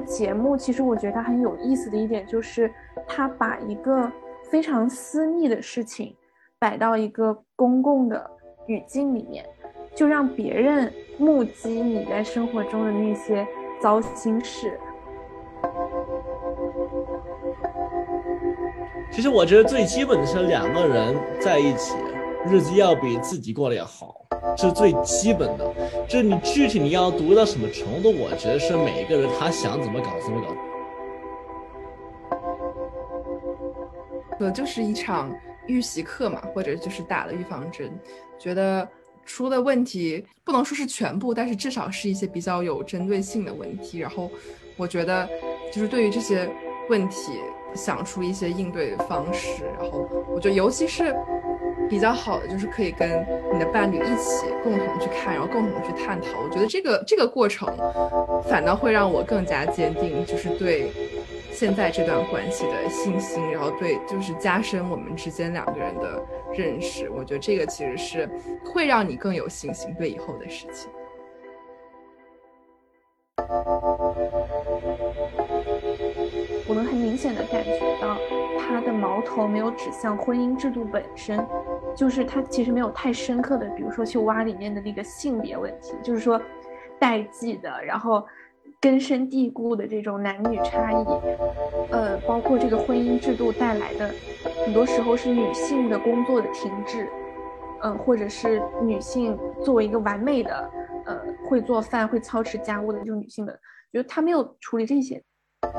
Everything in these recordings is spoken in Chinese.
节目其实我觉得它很有意思的一点就是它把一个非常私密的事情摆到一个公共的语境里面，就让别人目击你在生活中的那些糟心事。 其实我觉得最基本的是两个人在一起，日子要比自己过得要好，是最基本的。就是你具体你要读到什么程度，我觉得是每一个人他想怎么搞怎么搞。就是一场预习课嘛，或者就是打了预防针，觉得出的问题不能说是全部，但是至少是一些比较有针对性的问题。然后我觉得就是对于这些问题想出一些应对的方式，然后我觉得尤其是比较好的就是可以跟你的伴侣一起共同去看，然后共同去探讨。我觉得这个过程反倒会让我更加坚定，就是对现在这段关系的信心，然后对就是加深我们之间两个人的认识。我觉得这个其实是会让你更有信心对以后的事情。 我能很明显的感觉到他的矛头没有指向婚姻制度本身，就是他其实没有太深刻的比如说去挖里面的那个性别问题，就是说代际的然后根深蒂固的这种男女差异，包括这个婚姻制度带来的很多时候是女性的工作的停滞，或者是女性作为一个完美的会做饭会操持家务的这种女性的，觉得他没有处理这些。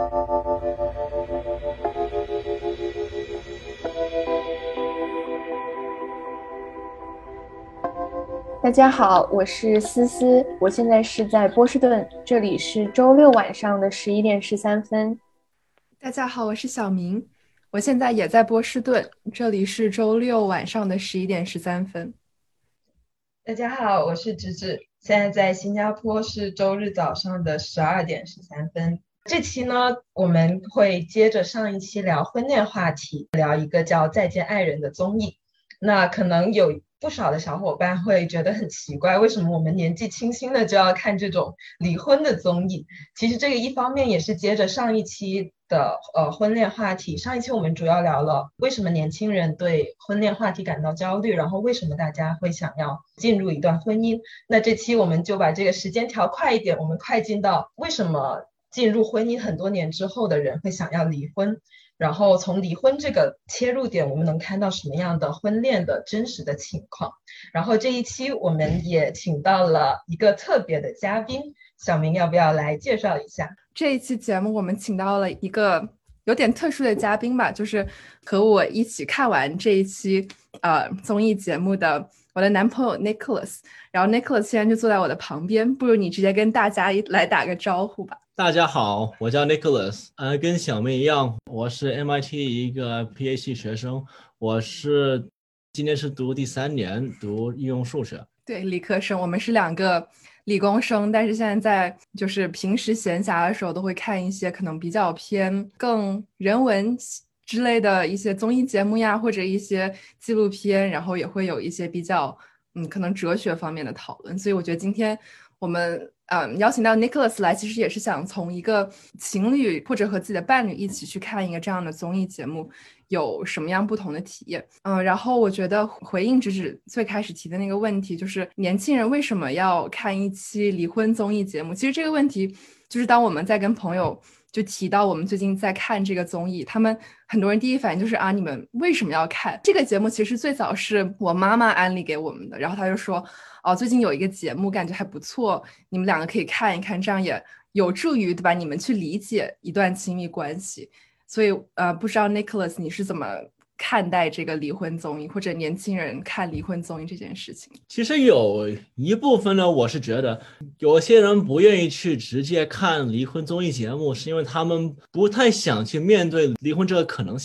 大家好，我是思思，我现在是在波士顿，这里是周六晚上的11点13分。 大家好，我是小明，我现在也在波士顿，这里是周六晚上的11点13分。 大家好，我是直直，现在在新加坡是周日早上的12点13分。这期呢，我们会接着上一期聊婚恋话题，聊一个叫《再见爱人》的综艺。那可能有不少的小伙伴会觉得很奇怪，为什么我们年纪轻轻的就要看这种离婚的综艺？其实这个一方面也是接着上一期的婚恋话题。上一期我们主要聊了为什么年轻人对婚恋话题感到焦虑，然后为什么大家会想要进入一段婚姻。那这期我们就把这个时间调快一点，我们快进到为什么进入婚姻很多年之后的人会想要离婚，然后从离婚这个切入点，我们能看到什么样的婚恋的真实的情况。然后这一期我们也请到了一个特别的嘉宾，小明要不要来介绍一下？ 这一期节目我们请到了一个有点特殊的嘉宾吧，就是和我一起看完这一期综艺节目的我的男朋友 Nicholas， 然后 Nicholas 现在就坐在我的旁边，不如你直接跟大家来打个招呼吧。 大家好，我叫 Nicholas，跟小明一样，我是 MIT 一个 PhD 学生，我是今年是读第3年，读应用数学。 对，理科生，我们是两个理工生，但是现在就是平时闲暇的时候都会看一些可能比较偏更人文之类的一些综艺节目呀，或者一些纪录片，然后也会有一些比较可能哲学方面的讨论。所以我觉得今天我们邀请到 Nicholas 来，其实也是想从一个情侣或者和自己的伴侣一起去看一个这样的综艺节目有什么样不同的体验。然后我觉得回应直直最开始提的那个问题，就是年轻人为什么要看一期离婚综艺节目。其实这个问题就是当我们在跟朋友就提到我们最近在看这个综艺，他们很多人第一反应就是你们为什么要看这个节目？其实最早是我妈妈安利给我们的，然后她就说最近有一个节目感觉还不错，你们两个可以看一看，这样也有助于对吧你们去理解一段亲密关系。所以不知道 Nicholas 你是怎么看待这个离婚综艺，或者年轻人看离婚综艺这件事情？ 其实有一部分呢，我是觉得有些人不愿意去直接看离婚综艺节目，是因为他们不太想去面对离婚这个可能性。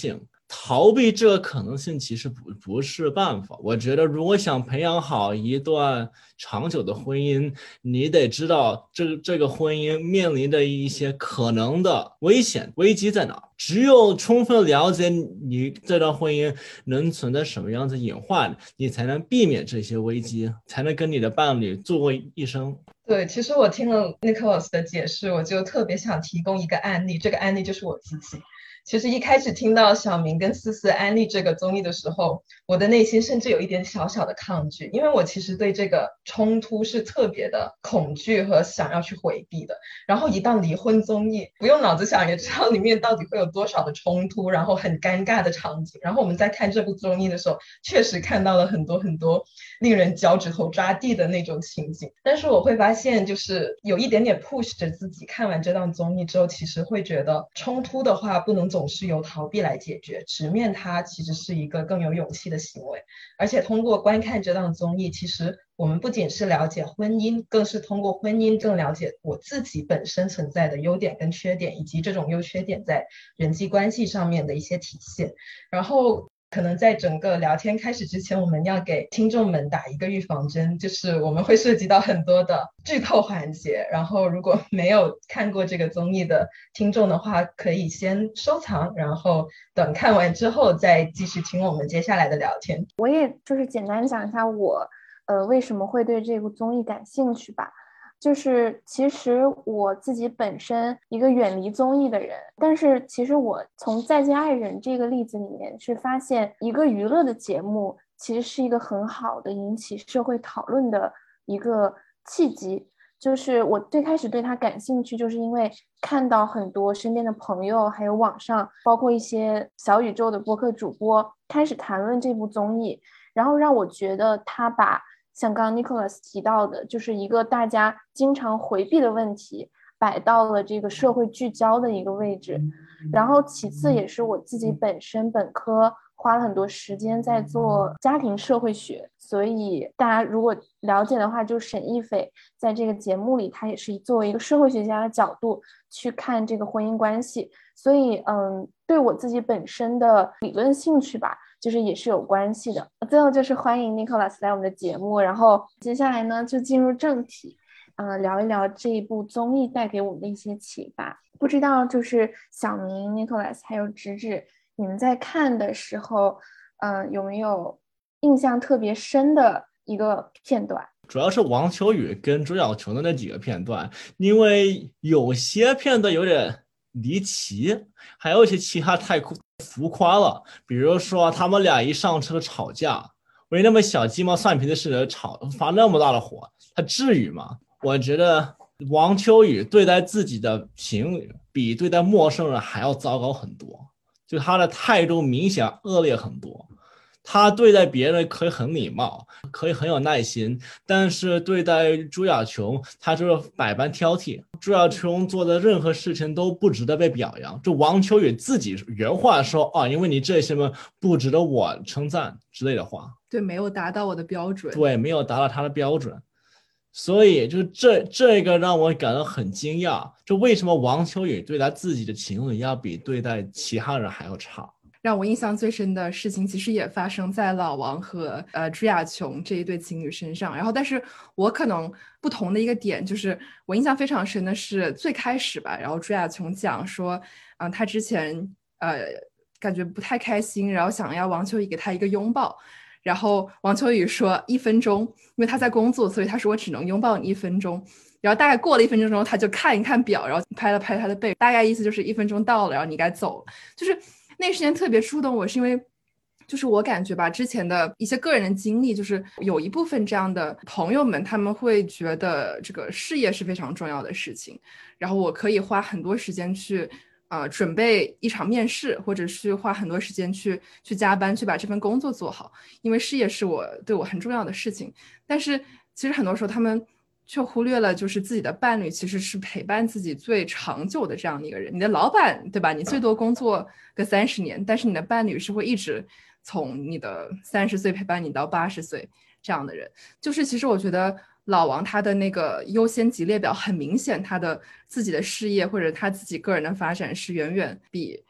逃避这个可能性其实不是办法。我觉得如果想培养好一段长久的婚姻，你得知道这个婚姻面临的一些可能的危机在哪。只有充分了解你这段婚姻能存在什么样子隐患，你才能避免这些危机，才能跟你的伴侣度过一生。 对，其实我听了 Nicholas 的解释，我就特别想提供一个案例，这个案例就是我自己。其实一开始听到小明跟思思安利这个综艺的时候，我的内心甚至有一点小小的抗拒，因为我其实对这个冲突是特别的恐惧和想要去回避的。然后一到离婚综艺，不用脑子想也知道里面到底会有多少的冲突，然后很尴尬的场景。然后我们在看这部综艺的时候，确实看到了很多很多令人脚趾头抓地的那种情景。但是我会发现，就是有一点点 push 着自己，看完这档综艺之后，其实会觉得冲突的话不能总是由逃避来解决，直面它其实是一个更有勇气的行为。而且通过观看这档综艺，其实我们不仅是了解婚姻，更是通过婚姻更了解我自己本身存在的优点跟缺点，以及这种优缺点在人际关系上面的一些体现。然后可能在整个聊天开始之前，我们要给听众们打一个预防针，就是我们会涉及到很多的剧透环节，然后如果没有看过这个综艺的听众的话，可以先收藏，然后等看完之后再继续听我们接下来的聊天。 我也就是简单讲一下我为什么会对这部综艺感兴趣吧。就是其实我自己本身一个远离综艺的人，但是其实我从《再见爱人》这个例子里面是发现，一个娱乐的节目其实是一个很好的引起社会讨论的一个契机。就是我最开始对他感兴趣，就是因为看到很多身边的朋友，还有网上包括一些小宇宙的播客主播开始谈论这部综艺，然后让我觉得他把像刚刚 Nicholas 提到的，就是一个大家经常回避的问题摆到了这个社会聚焦的一个位置。然后其次也是我自己本身本科花了很多时间在做家庭社会学，所以大家如果了解的话，就沈亦斐在这个节目里，她也是作为一个社会学家的角度去看这个婚姻关系，所以对我自己本身的理论兴趣吧，就是也是有关系的。最后就是欢迎 Nicholas 来我们的节目，然后接下来呢就进入正题，聊一聊这一部综艺带给我们的一些启发。不知道就是小明、Nicholas 还有直直，你们在看的时候，有没有印象特别深的一个片段？ 主要是王秋雨跟朱晓琼的那几个片段，因为有些片段有点离奇，还有一些其他太浮夸了。比如说他们俩一上车吵架，为那么小鸡毛蒜皮的事发那么大的火，他至于吗？我觉得王秋雨对待自己的情侣比对待陌生人还要糟糕很多，就他的态度明显恶劣很多。他对待别人可以很礼貌，可以很有耐心，但是对待朱亚琼，他就是百般挑剔。朱亚琼做的任何事情都不值得被表扬。就王秋雨自己原话说啊，因为你这些么不值得我称赞之类的话。 对，没有达到我的标准。 对，没有达到他的标准。所以就这个让我感到很惊讶，就为什么王秋雨对待自己的情侣要比对待其他人还要差。 让我印象最深的事情，其实也发生在老王和朱亚琼这一对情侣身上。然后，但是我可能不同的一个点，就是我印象非常深的是最开始吧。然后朱亚琼讲说，他之前感觉不太开心，然后想要王秋雨给他一个拥抱。然后王秋雨说1分钟，因为他在工作，所以他说我只能拥抱你1分钟。然后大概过了1分钟之后，他就看一看表，然后拍了拍他的背，大概意思就是1分钟到了，然后你该走了。就是那时间特别触动我，是因为就是我感觉吧，之前的一些个人的经历，就是有一部分这样的朋友们，他们会觉得这个事业是非常重要的事情，然后我可以花很多时间去准备一场面试，或者是花很多时间去加班，去把这份工作做好，因为事业是对我很重要的事情。但是其实很多时候他们却忽略了，就是自己的伴侣其实是陪伴自己最长久的这样的一个人。你的老板，对吧？你最多工作个30年，但是你的伴侣是会一直从你的30岁陪伴你到80岁这样的人。就是其实我觉得老王他的那个优先级列表很明显，他的自己的事业或者他自己个人的发展是远远比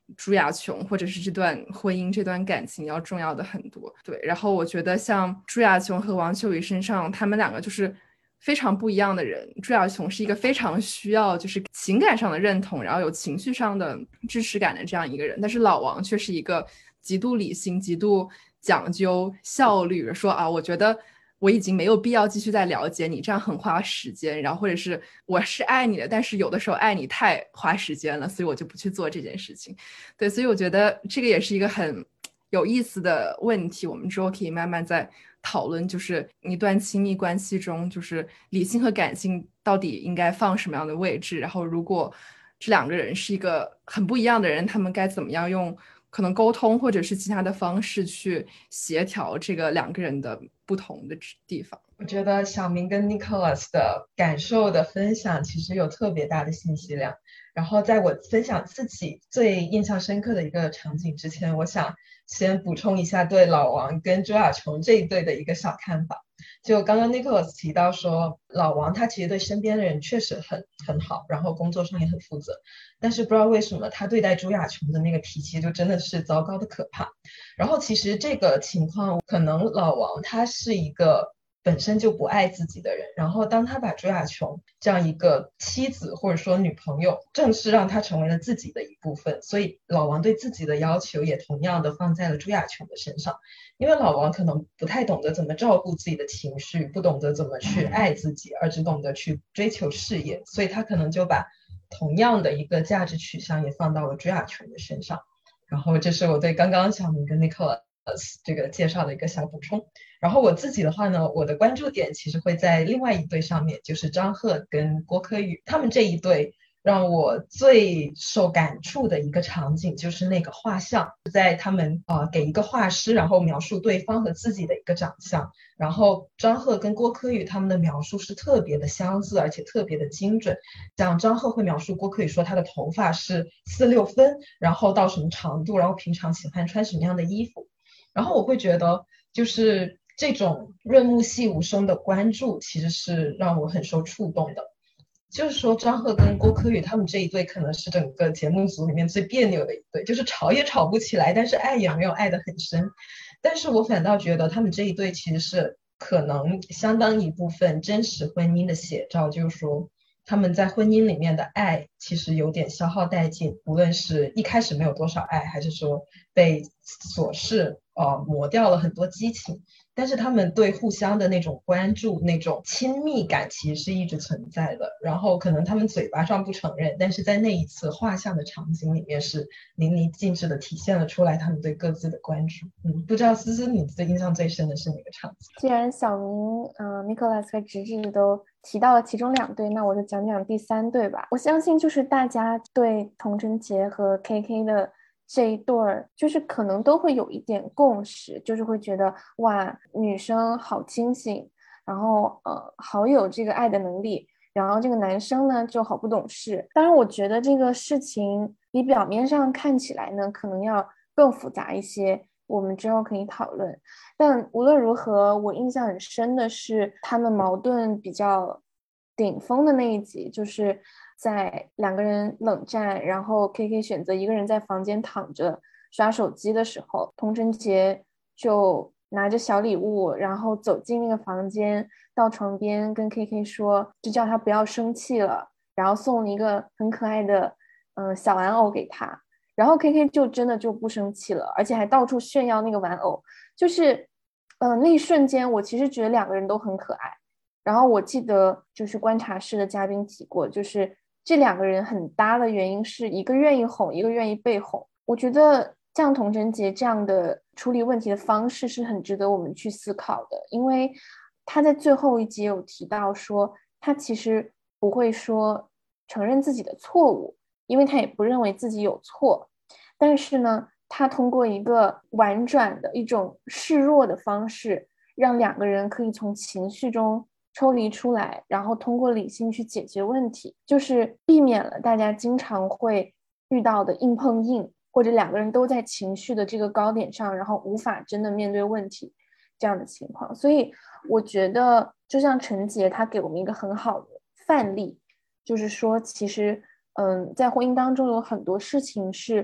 朱亚琼或者是这段婚姻这段感情要重要的很多。对，然后我觉得像朱亚琼和王秋雨身上，他们两个就是非常不一样的人。朱亚琼是一个非常需要就是情感上的认同，然后有情绪上的支持感的这样一个人，但是老王却是一个极度理性、极度讲究效率，说啊，我觉得我已经没有必要继续再了解你，这样很花时间，然后或者是我是爱你的，但是有的时候爱你太花时间了，所以我就不去做这件事情。对，所以我觉得这个也是一个很有意思的问题，我们之后可以慢慢再讨论，就是一段亲密关系中，就是理性和感性到底应该放什么样的位置，然后如果这两个人是一个很不一样的人，他们该怎么样用可能沟通或者是其他的方式去协调这个两个人的不同的地方。 我觉得小明跟 Nicholas 的感受的分享其实有特别大的信息量。然后在我分享自己最印象深刻的一个场景之前，我想先补充一下对老王跟朱亚琼这一对的一个小看法。就刚刚 Nicholas 提到说，老王他其实对身边的人确实很好，然后工作上也很负责，但是不知道为什么他对待朱亚琼的那个脾气就真的是糟糕的可怕。然后其实这个情况可能老王他是一个本身就不爱自己的人，然后当他把朱亚琼这样一个妻子或者说女朋友正式让她成为了自己的一部分，所以老王对自己的要求也同样的放在了朱亚琼的身上。因为老王可能不太懂得怎么照顾自己的情绪，不懂得怎么去爱自己，而只懂得去追求事业，所以他可能就把同样的一个价值取向也放到了朱亚琼的身上。然后这是我对刚刚小明跟 Nicholas 这个介绍的一个小补充。然后我自己的话呢，我的关注点其实会在另外一对上面，就是张赫跟郭柯宇，他们这一对让我最受感触的一个场景就是那个画像，在他们给一个画师，然后描述对方和自己的一个长相，然后张赫跟郭柯宇他们的描述是特别的相似，而且特别的精准。像张赫会描述郭柯宇说他的头发是4-6分，然后到什么长度，然后平常喜欢穿什么样的衣服，然后我会觉得就是这种润物细无声的关注其实是让我很受触动的。就是说张赫跟郭柯宇他们这一对可能是整个节目组里面最别扭的一对，就是吵也吵不起来，但是爱也没有爱得很深。但是我反倒觉得他们这一对其实是可能相当一部分真实婚姻的写照，就是说他们在婚姻里面的爱其实有点消耗殆尽，无论是一开始没有多少爱，还是说被琐事磨掉了很多激情，但是他们对互相的那种关注，那种亲密感其实是一直存在的。然后可能他们嘴巴上不承认，但是在那一次画像的场景里面是淋漓尽致的体现了出来他们对各自的关注。不知道思思你最印象最深的是哪个场景？ 既然小明、Nicholas 和直直都提到了其中2对，那我就讲讲第3对吧。我相信就是大家对童晨杰和 KK 的这一对儿，就是可能都会有一点共识，就是会觉得哇，女生好清醒，然后好有这个爱的能力，然后这个男生呢就好不懂事。当然我觉得这个事情比表面上看起来呢可能要更复杂一些，我们之后可以讨论。但无论如何，我印象很深的是他们矛盾比较顶峰的那一集，就是在2个人冷战，然后 KK 选择一个人在房间躺着刷手机的时候，童晨杰就拿着小礼物，然后走进那个房间，到床边跟 KK 说，就叫他不要生气了，然后送了一个很可爱的小玩偶给他，然后 KK 就真的就不生气了，而且还到处炫耀那个玩偶，就是那一瞬间我其实觉得2个人都很可爱。然后我记得就是观察室的嘉宾提过，就是这2个人很搭的原因是一个愿意哄，一个愿意被哄。我觉得像童晨杰这样的处理问题的方式是很值得我们去思考的，因为他在最后一集有提到说他其实不会说承认自己的错误，因为他也不认为自己有错，但是呢他通过一个婉转的一种示弱的方式，让2个人可以从情绪中抽离出来，然后通过理性去解决问题，就是避免了大家经常会遇到的硬碰硬，或者2个人都在情绪的这个高点上，然后无法真的面对问题这样的情况。所以我觉得就像陈杰他给我们一个很好的范例，就是说其实在婚姻当中有很多事情是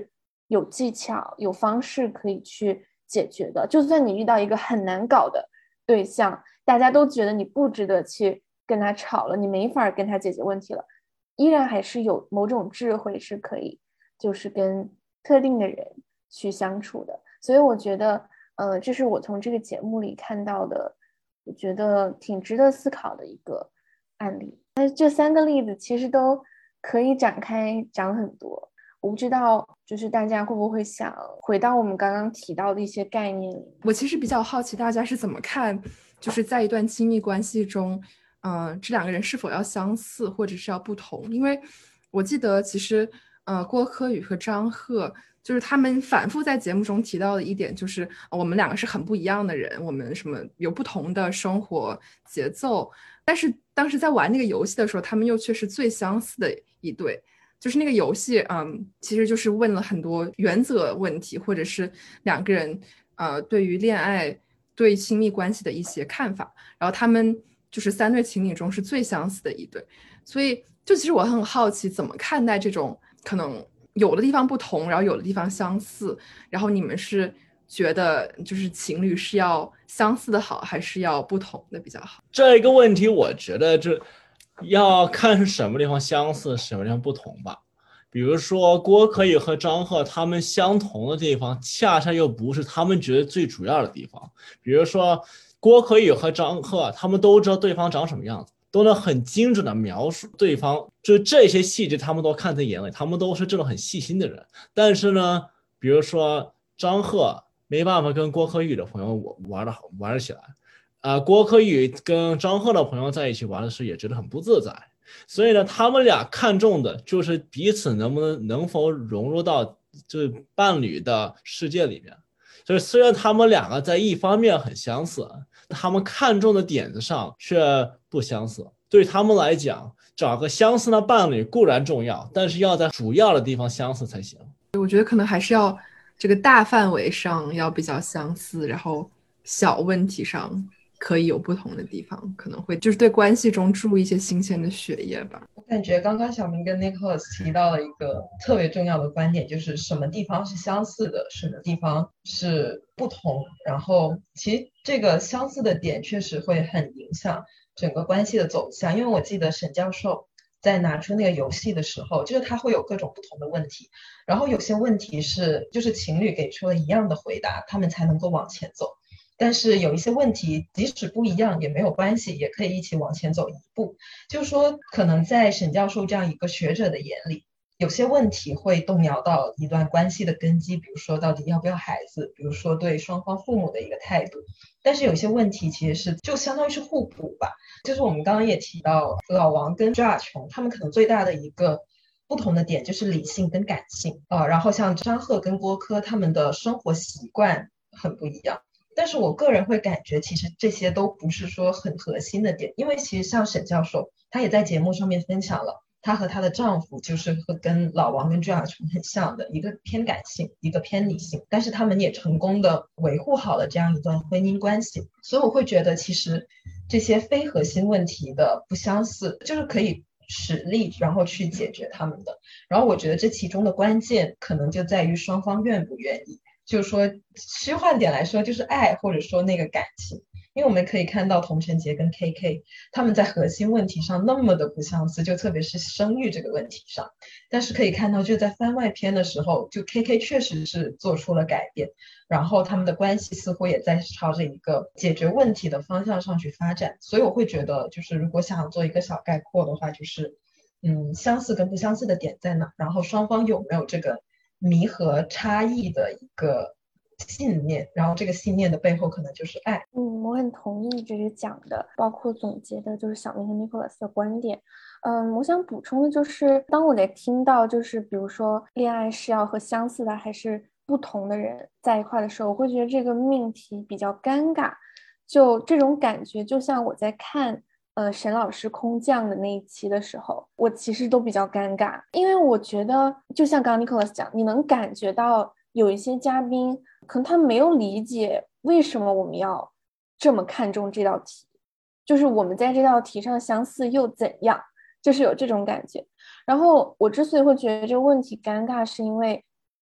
有技巧有方式可以去解决的。就算你遇到一个很难搞的对象，大家都觉得你不值得去跟他吵了，你没法跟他解决问题了，依然还是有某种智慧是可以就是跟特定的人去相处的。所以我觉得这是我从这个节目里看到的，我觉得挺值得思考的一个案例。但是这3个例子其实都可以展开讲很多，我不知道就是大家会不会想回到我们刚刚提到的一些概念里。 我其实比较好奇大家是怎么看，就是在一段亲密关系中这两个人是否要相似或者是要不同。因为我记得其实郭柯宇和张赫就是他们反复在节目中提到的一点，就是我们两个是很不一样的人，我们什么有不同的生活节奏，但是当时在玩那个游戏的时候，他们又却是最相似的一对。就是那个游戏其实就是问了很多原则问题，或者是两个人对于恋爱对亲密关系的一些看法，然后他们就是3对情侣中是最相似的一对。所以就其实我很好奇怎么看待这种可能有的地方不同，然后有的地方相似，然后你们是觉得就是情侣是要相似的好，还是要不同的比较好？ 这个问题我觉得这要看是什么地方相似，什么地方不同吧。比如说郭可宇和张赫他们相同的地方，恰恰又不是他们觉得最主要的地方。比如说郭可宇和张赫他们都知道对方长什么样子，都能很精准的描述对方，就这些细节他们都看在眼里，他们都是这种很细心的人。但是呢，比如说张赫没办法跟郭可宇的朋友玩得起来，郭可宇跟张赫的朋友在一起玩的时候也觉得很不自在。所以呢，他们俩看重的就是彼此能否融入到就是伴侣的世界里面。所以虽然他们两个在一方面很相似，他们看重的点子上却不相似。对他们来讲，找个相似的伴侣固然重要，但是要在主要的地方相似才行。 我觉得可能还是要这个大范围上要比较相似，然后小问题上可以有不同的地方，可能会就是对关系中注入一些新鲜的血液吧。 我感觉刚刚小明跟 Nicholas 提到了一个特别重要的观点，就是什么地方是相似的，什么地方是不同。然后其实这个相似的点确实会很影响整个关系的走向。因为我记得沈教授在拿出那个游戏的时候，就是他会有各种不同的问题，然后有些问题是就是情侣给出了一样的回答，他们才能够往前走。但是有一些问题即使不一样也没有关系，也可以一起往前走一步。就是说可能在沈教授这样一个学者的眼里，有些问题会动摇到一段关系的根基，比如说到底要不要孩子，比如说对双方父母的一个态度。但是有些问题其实是就相当于是互补吧，就是我们刚刚也提到老王跟朱亚琼他们可能最大的一个不同的点就是理性跟感性然后像张赫跟郭柯他们的生活习惯很不一样。但是我个人会感觉其实这些都不是说很核心的点，因为其实像沈教授他也在节目上面分享了她和她的丈夫就是会跟老王跟朱亚琼很像的，一个偏感性一个偏理性，但是他们也成功的维护好了这样一段婚姻关系。所以我会觉得其实这些非核心问题的不相似就是可以实力然后去解决他们的。然后我觉得这其中的关键可能就在于双方愿不愿意，就是说虚幻点来说就是爱或者说那个感情。因为我们可以看到童晨杰跟 KK 他们在核心问题上那么的不相似，就特别是生育这个问题上。但是可以看到就在番外篇的时候，就 KK 确实是做出了改变，然后他们的关系似乎也在朝着一个解决问题的方向上去发展。所以我会觉得就是如果想做一个小概括的话，就是相似跟不相似的点在哪，然后双方有没有这个弥合差异的一个信念，然后这个信念的背后可能就是爱。 我很同意这个讲的，包括总结的就是小明和 Nicholas 的观点。我想补充的就是，当我在听到就是比如说恋爱是要和相似的还是不同的人在一块的时候，我会觉得这个命题比较尴尬。就这种感觉，就像我在看沈老师空降的那一期的时候，我其实都比较尴尬，因为我觉得就像刚刚 Nicholas 讲，你能感觉到有一些嘉宾可能他没有理解为什么我们要这么看重这道题，就是我们在这道题上相似又怎样，就是有这种感觉。然后我之所以会觉得这个问题尴尬，是因为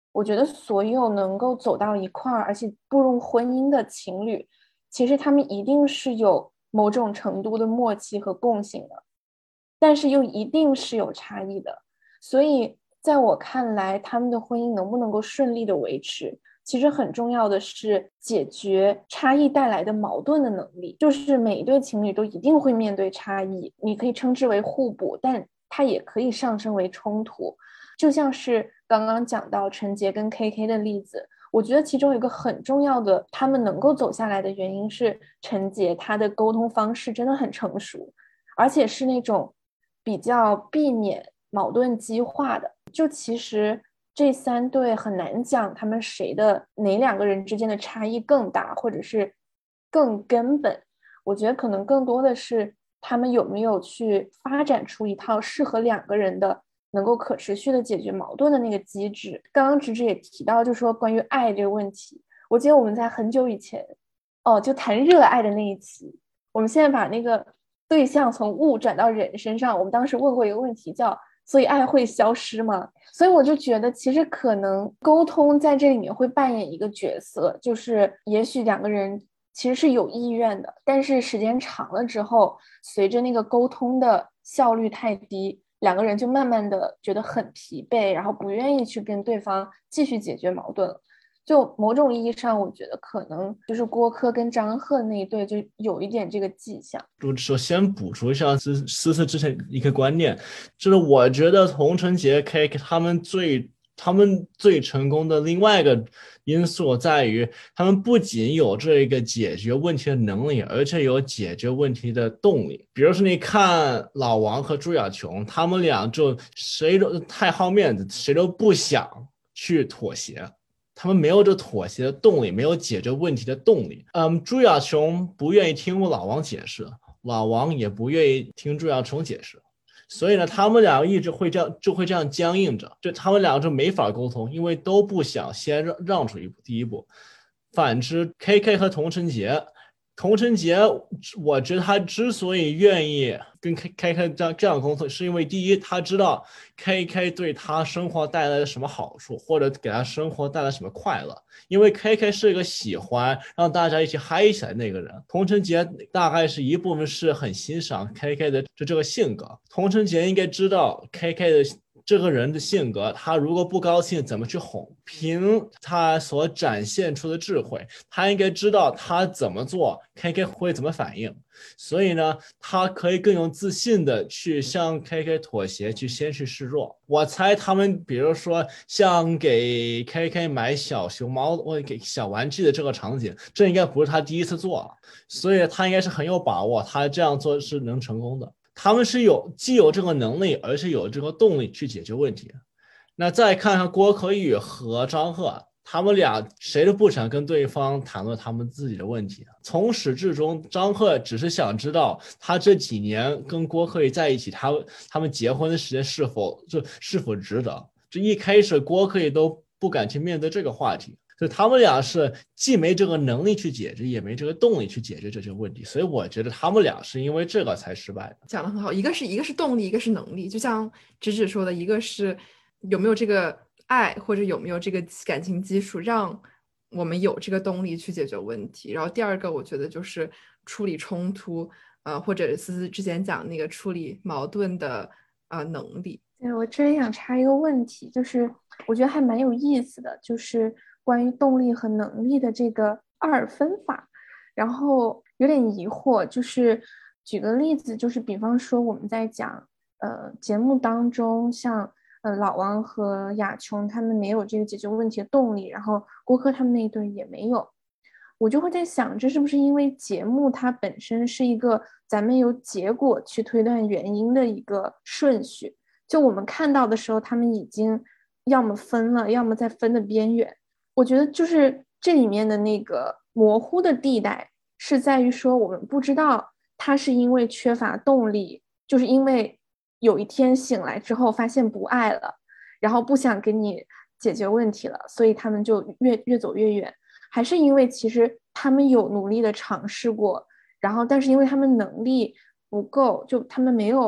我觉得所有能够走到一块儿，而且步入婚姻的情侣，其实他们一定是有某种程度的默契和共性的，但是又一定是有差异的。所以在我看来，他们的婚姻能不能够顺利的维持，其实很重要的是解决差异带来的矛盾的能力。就是每一对情侣都一定会面对差异，你可以称之为互补，但它也可以上升为冲突。就像是刚刚讲到陈杰跟 KK 的例子，我觉得其中有一个很重要的，他们能够走下来的原因是陈杰他的沟通方式真的很成熟，而且是那种比较避免矛盾激化的。就其实这三对很难讲他们谁的哪两个人之间的差异更大，或者是更根本。我觉得可能更多的是他们有没有去发展出一套适合两个人的能够可持续的解决矛盾的那个机制。刚刚直直也提到，就说关于爱这个问题，我记得我们在很久以前就谈热爱的那一期，我们现在把那个对象从物转到人身上，我们当时问过一个问题叫所以爱会消失吗？所以我就觉得其实可能沟通在这里面会扮演一个角色，就是也许两个人其实是有意愿的，但是时间长了之后，随着那个沟通的效率太低，两个人就慢慢的觉得很疲惫，然后不愿意去跟对方继续解决矛盾了。就某种意义上，我觉得可能就是郭柯跟张赫那一对就有一点这个迹象。 我首先补充一下思思之前一个观念，就是我觉得童晨杰 KK 他们最成功的另外一个因素在于，他们不仅有这个解决问题的能力，而且有解决问题的动力。比如说你看老王和朱亚琼，他们俩就谁都太好面子，谁都不想去妥协，他们没有这妥协的动力，没有解决问题的动力。朱亚琼不愿意听老王解释，老王也不愿意听朱亚琼解释，所以呢，他们俩一直会这样僵硬着，就他们俩就没法沟通，因为都不想先让出第一步。反之 ，KK 和童晨杰，我觉得他之所以愿意跟 KK 这样沟通，是因为第一，他知道 KK 对他生活带来了什么好处，或者给他生活带来什么快乐。因为 KK 是一个喜欢让大家一起嗨起来那个人，童晨杰大概是一部分是很欣赏 KK 的这个性格。童晨杰应该知道 KK 的这个人的性格，他如果不高兴怎么去哄，凭他所展现出的智慧，他应该知道他怎么做 KK 会怎么反应，所以呢，他可以更有自信的去向 KK 妥协，去先去示弱。我猜他们比如说像给 KK 买小熊猫或给小玩具的这个场景，这应该不是他第一次做，所以他应该是很有把握，他这样做是能成功的。他们是既有这个能力，而且有这个动力去解决问题。那再看看郭可宇和张赫，他们俩谁都不想跟对方谈论他们自己的问题。从始至终，张赫只是想知道他这几年跟郭可宇在一起，他们结婚的时间是否值得。这一开始郭可宇都不敢去面对这个话题。所以他们俩是既没这个能力去解决，也没这个动力去解决这些问题，所以我觉得他们俩是因为这个才失败的。 讲得很好，一个是动力，一个是能力，就像直直说的，一个是有没有这个爱，或者有没有这个感情基础，让我们有这个动力去解决问题。然后第二个，我觉得就是处理冲突，或者思思之前讲那个处理矛盾的能力。 对，我这里想插一个问题，就是我觉得还蛮有意思的，就是关于动力和能力的这个二分法，然后有点疑惑，就是举个例子，就是比方说我们在讲节目当中，像老王和雅琼他们没有这个解决问题的动力，然后郭柯他们那一对也没有，我就会在想，这是不是因为节目它本身是一个咱们由结果去推断原因的一个顺序，就我们看到的时候，他们已经要么分了，要么在分的边缘。我觉得就是这里面的那个模糊的地带是在于说，我们不知道他是因为缺乏动力，就是因为有一天醒来之后发现不爱了，然后不想给你解决问题了，所以他们就越走越远，还是因为其实他们有努力的尝试过，然后但是因为他们能力不够，就他们没有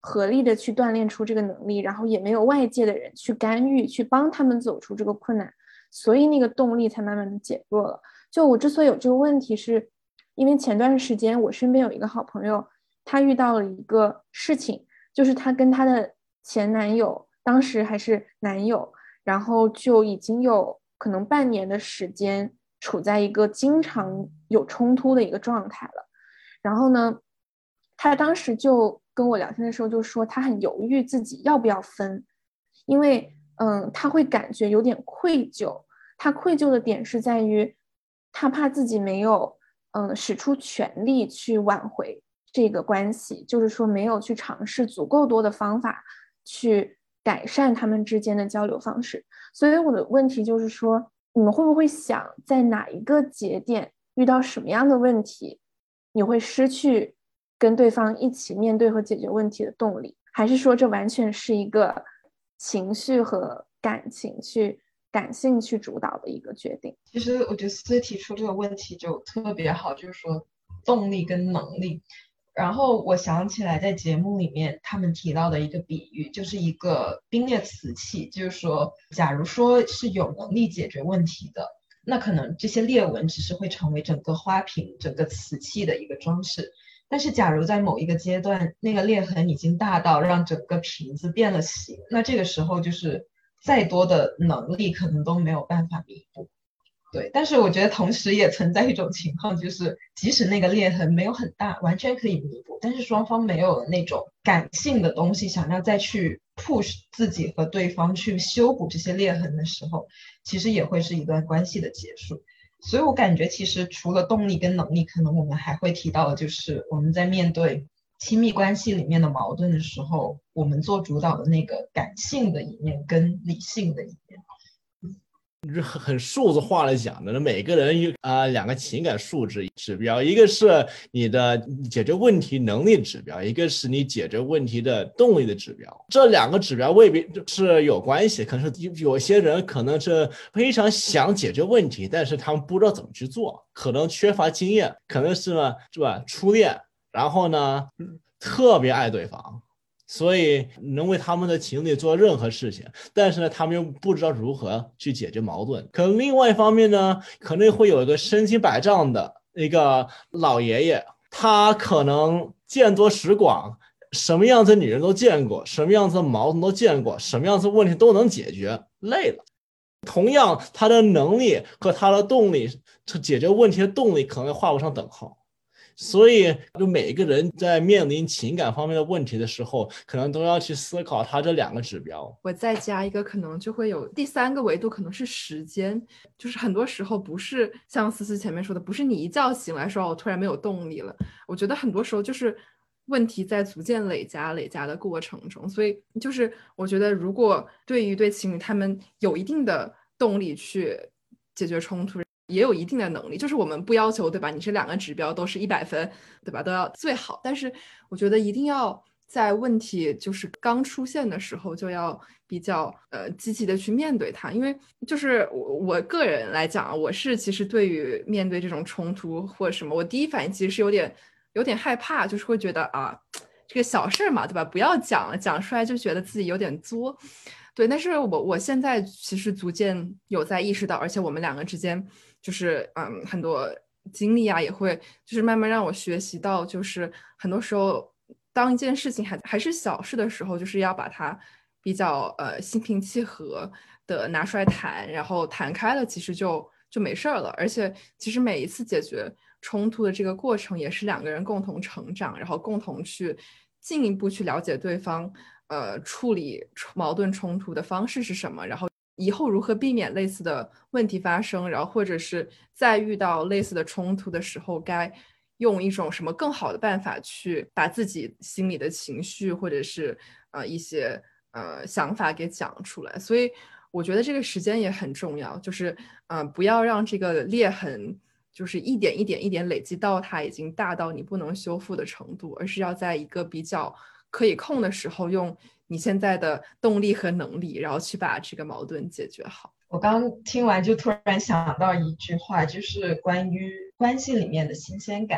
合力的去锻炼出这个能力，然后也没有外界的人去干预，去帮他们走出这个困难，所以那个动力才慢慢的减弱了。就我之所以有这个问题，是因为前段时间我身边有一个好朋友，她遇到了一个事情，就是她跟她的前男友，当时还是男友，然后就已经有可能半年的时间处在一个经常有冲突的一个状态了。然后呢，她当时就跟我聊天的时候就说，她很犹豫自己要不要分，因为她会感觉有点愧疚。她愧疚的点是在于，她怕自己没有使出全力去挽回这个关系，就是说没有去尝试足够多的方法去改善他们之间的交流方式。所以我的问题就是说，你们会不会想在哪一个节点遇到什么样的问题，你会失去跟对方一起面对和解决问题的动力？还是说这完全是一个情绪和感情去感性去主导的一个决定？ 其实我觉得思提出这个问题就特别好，就是说动力跟能力。然后我想起来在节目里面他们提到的一个比喻，就是一个冰裂瓷器，就是说假如说是有能力解决问题的，那可能这些裂纹只是会成为整个花瓶整个瓷器的一个装饰。但是假如在某一个阶段那个裂痕已经大到让整个瓶子变了形，那这个时候就是再多的能力可能都没有办法弥补。对，但是我觉得同时也存在一种情况，就是即使那个裂痕没有很大，完全可以弥补，但是双方没有那种感性的东西，想要再去 push 自己和对方去修补这些裂痕的时候，其实也会是一段关系的结束。所以我感觉其实除了动力跟能力，可能我们还会提到的就是我们在面对亲密关系里面的矛盾的时候，我们做主导的那个感性的一面跟理性的一面。 很数字化的讲的，每个人有两个情感数值指标，一个是你的解决问题能力指标，一个是你解决问题的动力的指标。这两个指标未必是有关系，可能是有些人可能是非常想解决问题，但是他们不知道怎么去做，可能缺乏经验，可能是吧初恋，然后呢特别爱对方，所以能为他们的情侣做任何事情，但是呢，他们又不知道如何去解决矛盾。可能另外一方面呢，可能会有一个身经百战的一个老爷爷，他可能见多识广，什么样子的女人都见过，什么样子的矛盾都见过，什么样子的问题都能解决，累了。同样，他的能力和他的动力，解决问题的动力可能画不上等号。所以就每一个人在面临情感方面的问题的时候，可能都要去思考他这两个指标。 我再加一个，可能就会有第三个维度，可能是时间。就是很多时候不是像思思前面说的，不是你一觉醒来说我突然没有动力了。我觉得很多时候就是问题在逐渐累加的过程中。所以就是我觉得如果对于对情侣他们有一定的动力去解决冲突，也有一定的能力，就是我们不要求对吧，你这两个指标都是100分对吧，都要最好，但是我觉得一定要在问题就是刚出现的时候就要比较积极的去面对它。因为就是我个人来讲，我是其实对于面对这种冲突或什么，我第一反应其实是有点害怕，就是会觉得这个小事嘛对吧，不要讲了，讲出来就觉得自己有点作。对，但是我现在其实逐渐有在意识到，而且我们两个之间就是很多经历也会就是慢慢让我学习到，就是很多时候当一件事情还是小事的时候，就是要把它比较心平气和的拿出来谈，然后谈开了，其实就没事儿了。而且其实每一次解决冲突的这个过程，也是两个人共同成长，然后共同去进一步去了解对方处理矛盾冲突的方式是什么，然后以后如何避免类似的问题发生，然后或者是在遇到类似的冲突的时候该用一种什么更好的办法去把自己心里的情绪或者是一些想法给讲出来。所以我觉得这个时间也很重要，就是不要让这个裂痕就是一点一点累积到它已经大到你不能修复的程度，而是要在一个比较可以控的时候，用你现在的动力和能力，然后去把这个矛盾解决好。 我刚听完就突然想到一句话，就是关于关系里面的新鲜感。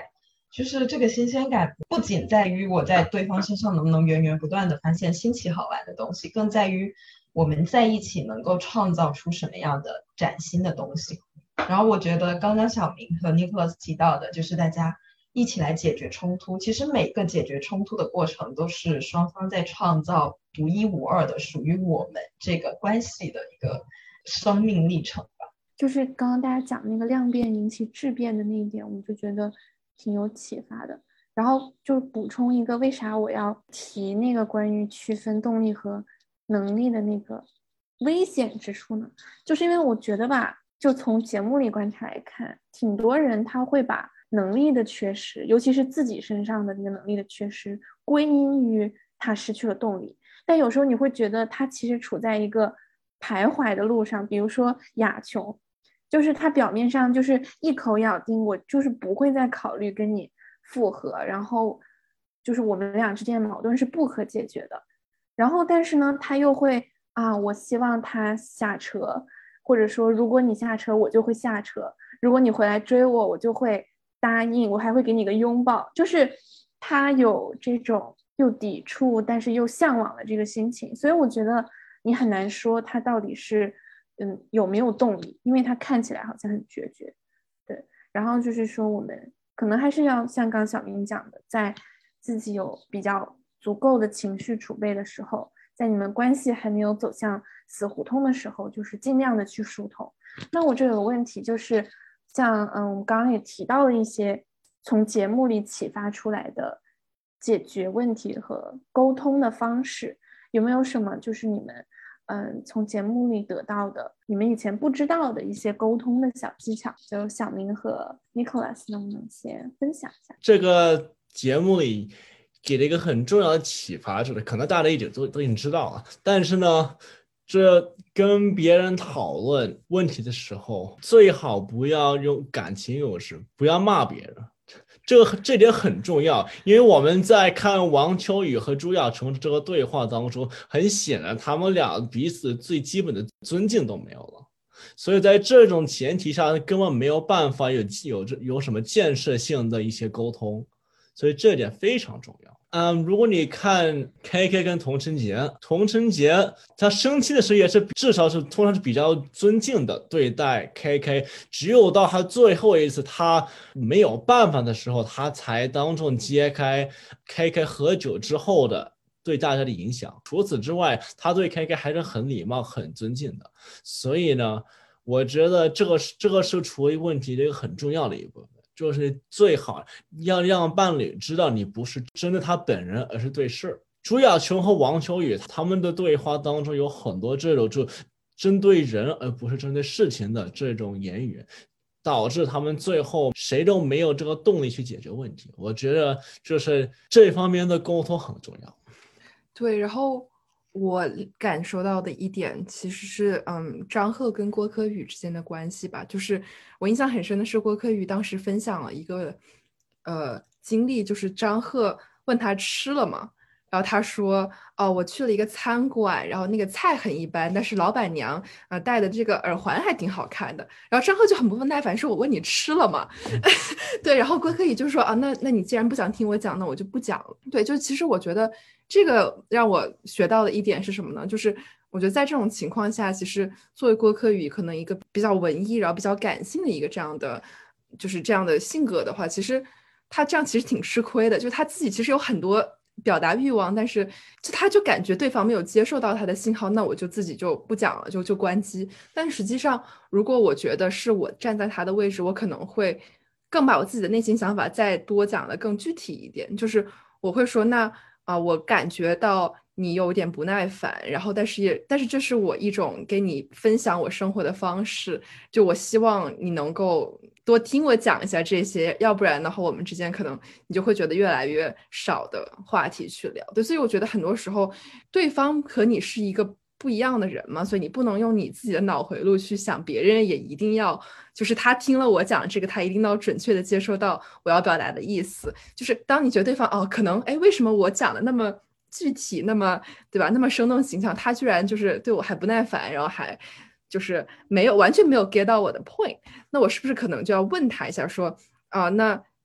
就是这个新鲜感不仅在于我在对方身上能不能源源不断的发现新奇好玩的东西，更在于我们在一起能够创造出什么样的崭新的东西。然后我觉得刚刚小明和 Nicholas 提到的，就是大家一起来解决冲突。其实每个解决冲突的过程都是双方在创造独一无二的属于我们这个关系的一个生命历程吧。 就是刚刚大家讲那个量变引起质变的那一点，我就觉得挺有启发的。然后就补充一个，为啥我要提那个关于区分动力和能力的那个危险之处呢？就是因为我觉得吧，就从节目里观察来看，挺多人他会把能力的缺失，尤其是自己身上的这个能力的缺失，归因于他失去了动力。但有时候你会觉得他其实处在一个徘徊的路上，比如说雅琼，就是他表面上就是一口咬定我就是不会再考虑跟你复合，然后就是我们俩之间的矛盾是不可解决的。然后但是呢，他又会我希望他下车，或者说如果你下车我就会下车，如果你回来追我我就会答应，我还会给你个拥抱。就是他有这种又抵触但是又向往的这个心情，所以我觉得你很难说他到底是有没有动力，因为他看起来好像很决绝。对，然后就是说我们可能还是要像刚小明讲的，在自己有比较足够的情绪储备的时候，在你们关系还没有走向死胡同的时候，就是尽量的去疏通。那我这有个问题，就是像我们刚刚也提到了一些从节目里启发出来的解决问题和沟通的方式，有没有什么就是你们从节目里得到的你们以前不知道的一些沟通的小技巧？就小明和 Nicholas 能不能先分享一下？ 这个节目里给了一个很重要的启发，就是可能大家都已经知道了，但是呢，这跟别人讨论问题的时候，最好不要用感情用事，不要骂别人。这点很重要，因为我们在看王秋雨和朱亚琼这个对话当中，很显然他们俩彼此最基本的尊敬都没有了，所以在这种前提下，根本没有办法有什么建设性的一些沟通，所以这点非常重要。如果你看 KK 跟童晨杰他生气的时候也是至少是通常是比较尊敬的对待 KK， 只有到他最后一次他没有办法的时候，他才当众揭开 KK 喝酒之后的对大家的影响。除此之外，他对 KK 还是很礼貌很尊敬的。所以呢，我觉得这个是处理问题的一个很重要的一部分，就是最好要让伴侣知道你不是针对他本人，而是对事。朱亚琼和王秋雨他们的对话当中有很多这种就针对人而不是针对事情的这种言语，导致他们最后谁都没有这个动力去解决问题。我觉得就是这方面的沟通很重要。 对，然后我感受到的一点其实是张赫跟郭柯宇之间的关系吧。就是我印象很深的是郭柯宇当时分享了一个经历，就是张赫问他吃了吗，然后他说我去了一个餐馆，然后那个菜很一般，但是老板娘戴的这个耳环还挺好看的。然后张赫就很不耐烦说，我问你吃了吗？对，然后郭柯宇就说那你既然不想听我讲，那我就不讲了。对，就其实我觉得这个让我学到的一点是什么呢？就是我觉得在这种情况下，其实作为郭柯宇可能一个比较文艺然后比较感性的一个这样的性格的话，其实他这样其实挺吃亏的。就是他自己其实有很多表达欲望，但是他就感觉对方没有接受到他的信号，那我就自己就不讲了，就关机。但实际上如果我觉得是我站在他的位置，我可能会更把我自己的内心想法再多讲的更具体一点。就是我会说我感觉到你有点不耐烦，然后但是这是我一种给你分享我生活的方式，就我希望你能够多听我讲一下这些，要不然的话我们之间可能你就会觉得越来越少的话题去聊。对，所以我觉得很多时候对方和你是一个不一样的人嘛，所以你不能用你自己的脑回路去想，别人也一定要就是他听了我讲这个，他一定要准确的接收到我要表达的意思。就是当你觉得对方可能为什么我讲的那么具体，那么对吧，那么生动形象，他居然就是对我还不耐烦，然后还就是完全没有 get 到我的 point， 那我是不是可能就要问他一下说那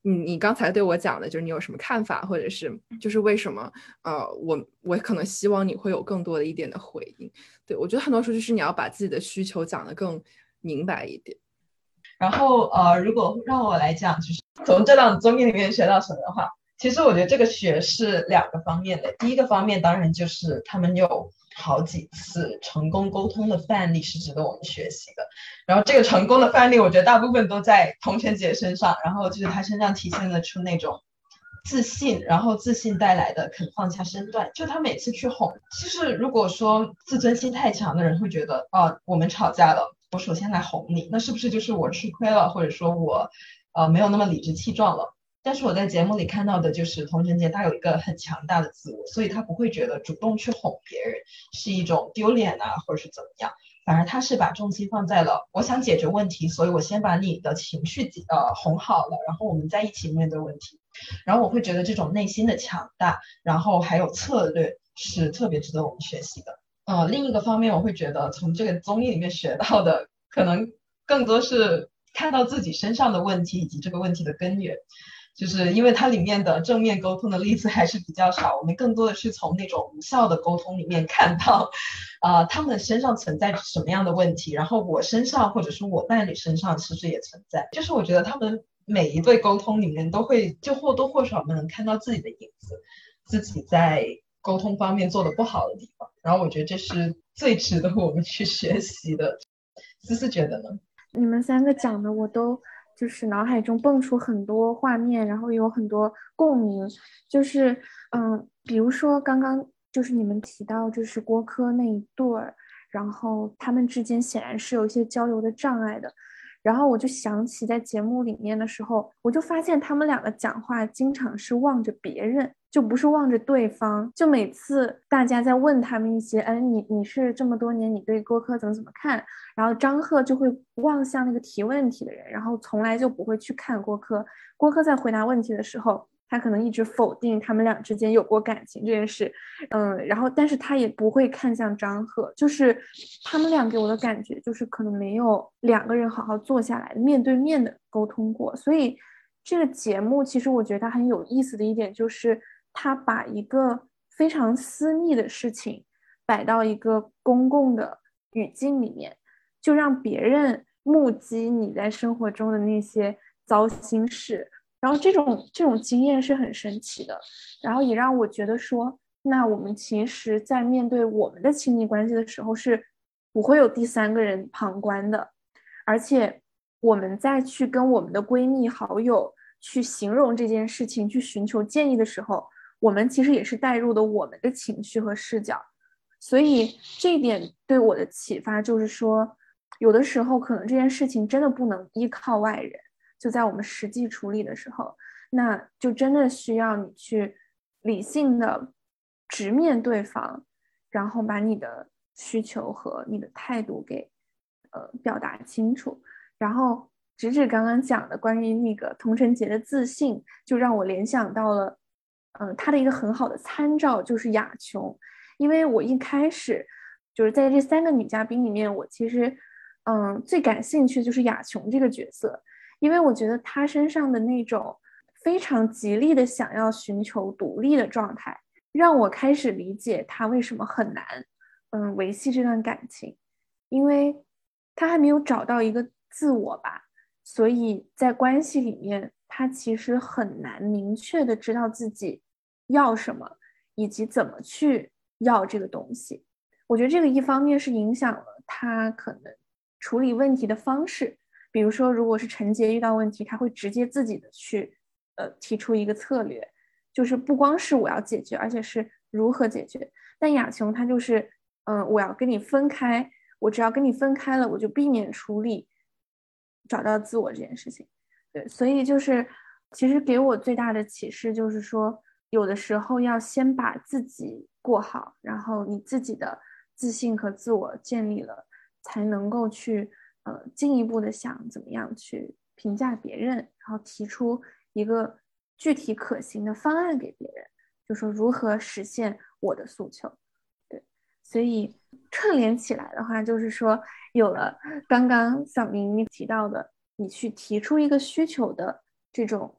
你刚才对我讲的，就是你有什么看法，或者是就是为什么我可能希望你会有更多的一点的回应。对，我觉得很多时候就是你要把自己的需求讲得更明白一点。 然后如果让我来讲，就是从这档综艺里面学到什么的话，其实我觉得这个学是两个方面的。第一个方面当然就是他们有好几次成功沟通的范例是值得我们学习的。然后这个成功的范例，我觉得大部分都在童晨杰身上，然后就是他身上体现了出那种自信，然后自信带来的肯放下身段。就他每次去哄，其实如果说自尊心太强的人会觉得，我们吵架了，我首先来哄你，那是不是就是我吃亏了，或者说我没有那么理直气壮了？但是我在节目里看到的就是童晨杰他有一个很强大的自我，所以他不会觉得主动去哄别人是一种丢脸啊，或者是怎么样，反而他是把重心放在了我想解决问题，所以我先把你的情绪哄好了，然后我们再一起面对问题。然后我会觉得这种内心的强大，然后还有策略是特别值得我们学习的。另一个方面，我会觉得从这个综艺里面学到的，可能更多是看到自己身上的问题以及这个问题的根源。就是因为它里面的正面沟通的例子还是比较少，我们更多的是从那种无效的沟通里面看到，他们身上存在什么样的问题，然后我身上或者是我伴侣身上其实也存在。就是我觉得他们每一对沟通里面都会就或多或少能看到自己的影子，自己在沟通方面做的不好的地方，然后我觉得这是最值得我们去学习的。思思觉得呢？ 你们三个讲的我都就是脑海中蹦出很多画面，然后有很多共鸣。就是比如说刚刚就是你们提到就是郭柯那一对儿，然后他们之间显然是有一些交流的障碍的。然后我就想起在节目里面的时候，我就发现他们两个讲话经常是望着别人，就不是望着对方。就每次大家在问他们一些，你是这么多年你对郭柯怎么看，然后张赫就会望向那个提问题的人，然后从来就不会去看郭柯。郭柯在回答问题的时候，他可能一直否定他们俩之间有过感情这件事，然后但是他也不会看向张赫，就是他们俩给我的感觉就是可能没有两个人好好坐下来面对面的沟通过。所以这个节目其实我觉得它很有意思的一点就是他把一个非常私密的事情摆到一个公共的语境里面，就让别人目击你在生活中的那些糟心事。然后这种经验是很神奇的，然后也让我觉得说，那我们其实在面对我们的亲密关系的时候是不会有第三个人旁观的，而且我们再去跟我们的闺蜜好友去形容这件事情，去寻求建议的时候，我们其实也是带入的我们的情绪和视角。所以这一点对我的启发就是说，有的时候可能这件事情真的不能依靠外人，就在我们实际处理的时候，那就真的需要你去理性的直面对方，然后把你的需求和你的态度给表达清楚。然后直指刚刚讲的关于那个童晨杰的自信，就让我联想到了他的一个很好的参照就是雅琼。因为我一开始就是在这三个女嘉宾里面，我其实最感兴趣就是雅琼这个角色，因为我觉得她身上的那种非常极力的想要寻求独立的状态，让我开始理解她为什么很难维系这段感情，因为她还没有找到一个自我吧，所以在关系里面她其实很难明确的知道自己要什么以及怎么去要这个东西。我觉得这个一方面是影响了她可能处理问题的方式，比如说如果是陈杰遇到问题，他会直接自己的去提出一个策略，就是不光是我要解决，而且是如何解决。但雅琼她就是我要跟你分开，我只要跟你分开了，我就避免处理找到自我这件事情。对，所以就是其实给我最大的启示就是说，有的时候要先把自己过好，然后你自己的自信和自我建立了，才能够去进一步的想怎么样去评价别人，然后提出一个具体可行的方案给别人，就说如何实现我的诉求。对，所以串联起来的话，就是说有了刚刚小明你提到的，你去提出一个需求的这种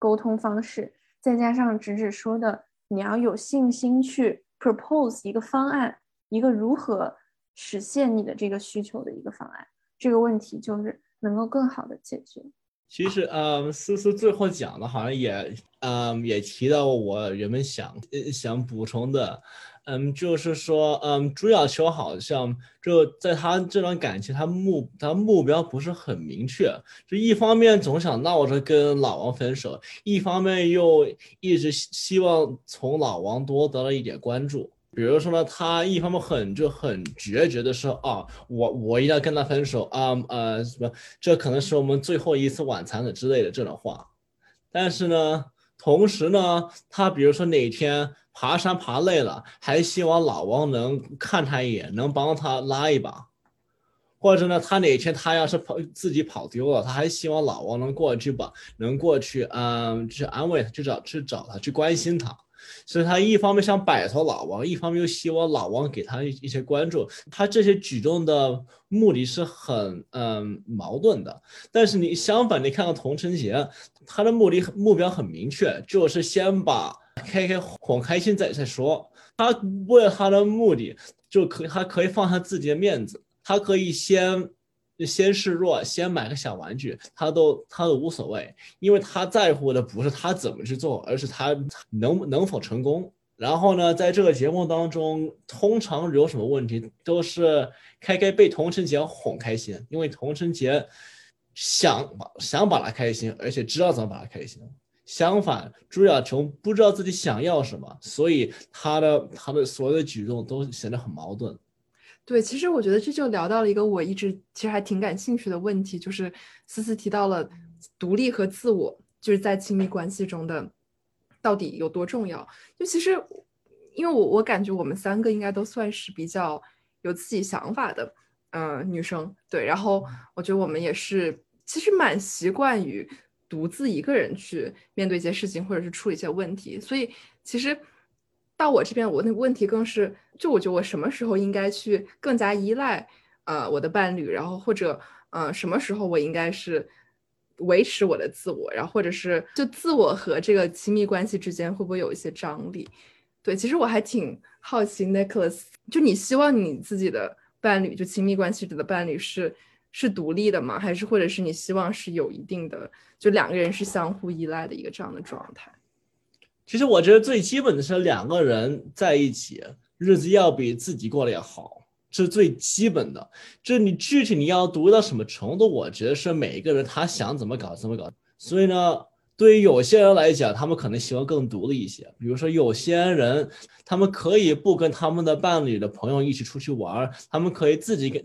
沟通方式，再加上直直说的你要有信心去 propose 一个方案，一个如何实现你的这个需求的一个方案，这个问题就是能够更好的解决。 其实，思思最后讲的好像也提到我原本想补充的，就是说，朱亚球好像就在他这段感情，他目标不是很明确，就一方面总想闹着跟老王分手，一方面又一直希望从老王多得了一点关注。比如说呢，他一方面很决绝的说啊，我一定要跟他分手什么，这可能是我们最后一次晚餐的之类的这种话。但是呢，同时呢，他比如说哪天爬山爬累了，还希望老王能看他一眼，能帮他拉一把。或者呢，他哪天他要是自己跑丢了，他还希望老王能过去去安慰他，去找他，去关心他。所以他一方面想摆脱老王，一方面又希望老王给他一些关注。他这些举动的目的是很矛盾的。但是相反，你看到童承杰，他的目标很明确，就是先把 KK 哄开心再说。他为了他的目的，他可以放下自己的面子，他可以先示弱，先买个小玩具，他都无所谓，因为他在乎的不是他怎么去做，而是他能否成功。然后呢，在这个节目当中，通常有什么问题都是KK被童承杰哄开心，因为童承杰想把他开心，而且知道怎么把他开心。相反，朱亚琼不知道自己想要什么，所以他的所有的举动都显得很矛盾。 对，其实我觉得这就聊到了一个我一直其实还挺感兴趣的问题，就是思思提到了独立和自我，就是在亲密关系中的到底有多重要。就其实因为我感觉我们三个应该都算是比较有自己想法的女生，对，然后我觉得我们也是其实蛮习惯于独自一个人去面对一些事情，或者是处理一些问题，所以其实到我这边，我那个问题更是，就我觉得我什么时候应该去更加依赖我的伴侣，然后或者什么时候我应该是维持我的自我，然后或者是就自我和这个亲密关系之间会不会有一些张力？对，其实我还挺好奇 Nicholas， 就你希望你自己的伴侣，就亲密关系里的伴侣是独立的吗？还是或者是你希望是有一定的，就两个人是相互依赖的一个这样的状态？ 其实我觉得最基本的是两个人在一起，日子要比自己过得要好，这是最基本的。这你具体你要读到什么程度，我觉得是每一个人他想怎么搞怎么搞。所以呢，对于有些人来讲，他们可能喜欢更独立一些。比如说有些人，他们可以不跟他们的伴侣的朋友一起出去玩，他们可以自己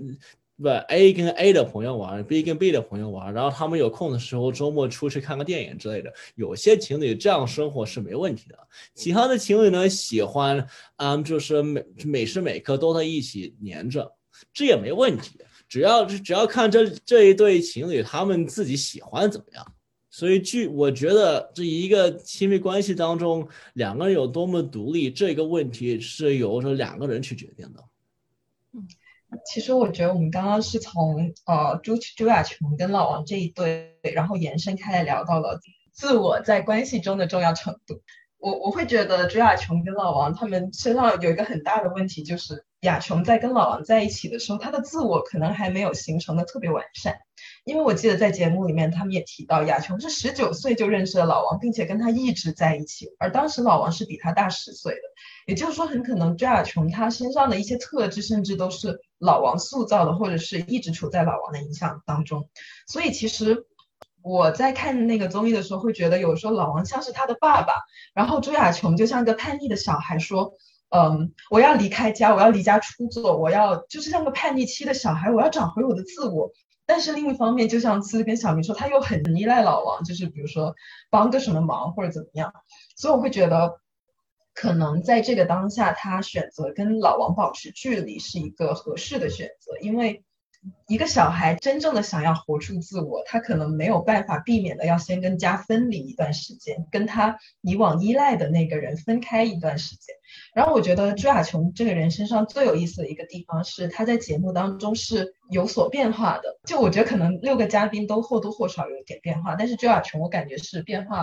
A 跟 A 的朋友玩， B 跟 B 的朋友玩，然后他们有空的时候周末出去看个电影之类的。有些情侣这样生活是没问题的，其他的情侣呢喜欢就是每时每刻都在一起黏着，这也没问题，只要看这一对情侣他们自己喜欢怎么样。所以我觉得这一个亲密关系当中，两个人有多么独立，这个问题是由这两个人去决定的。 其实我觉得我们刚刚是从朱亚琼跟老王这一对，然后延伸开来聊到了自我在关系中的重要程度。我会觉得朱亚琼跟老王他们身上有一个很大的问题，就是亚琼在跟老王在一起的时候，他的自我可能还没有形成的特别完善。因为我记得在节目里面他们也提到，亚琼是19岁就认识了老王，并且跟他一直在一起，而当时老王是比他大10岁的，也就是说很可能朱亚琼他身上的一些特质甚至都是老王塑造的，或者是一直处在老王的影响当中。所以其实我在看那个综艺的时候会觉得，有时候老王像是他的爸爸，然后朱亚琼就像个叛逆的小孩，说我要离开家，我要离家出走，我要就是像个叛逆期的小孩，我要找回我的自我。但是另一方面，就像思跟小明说，他又很依赖老王，就是比如说帮个什么忙或者怎么样。所以我会觉得可能在这个当下，他选择跟老王保持距离是一个合适的选择。因为一个小孩真正的想要活出自我，他可能没有办法避免的要先跟家分离一段时间，跟他以往依赖的那个人分开一段时间。然后我觉得朱亚琼这个人身上最有意思的一个地方是，他在节目当中是有所变化的。就我觉得可能6个嘉宾都或多或少有一点变化，但是朱亚琼我感觉是变化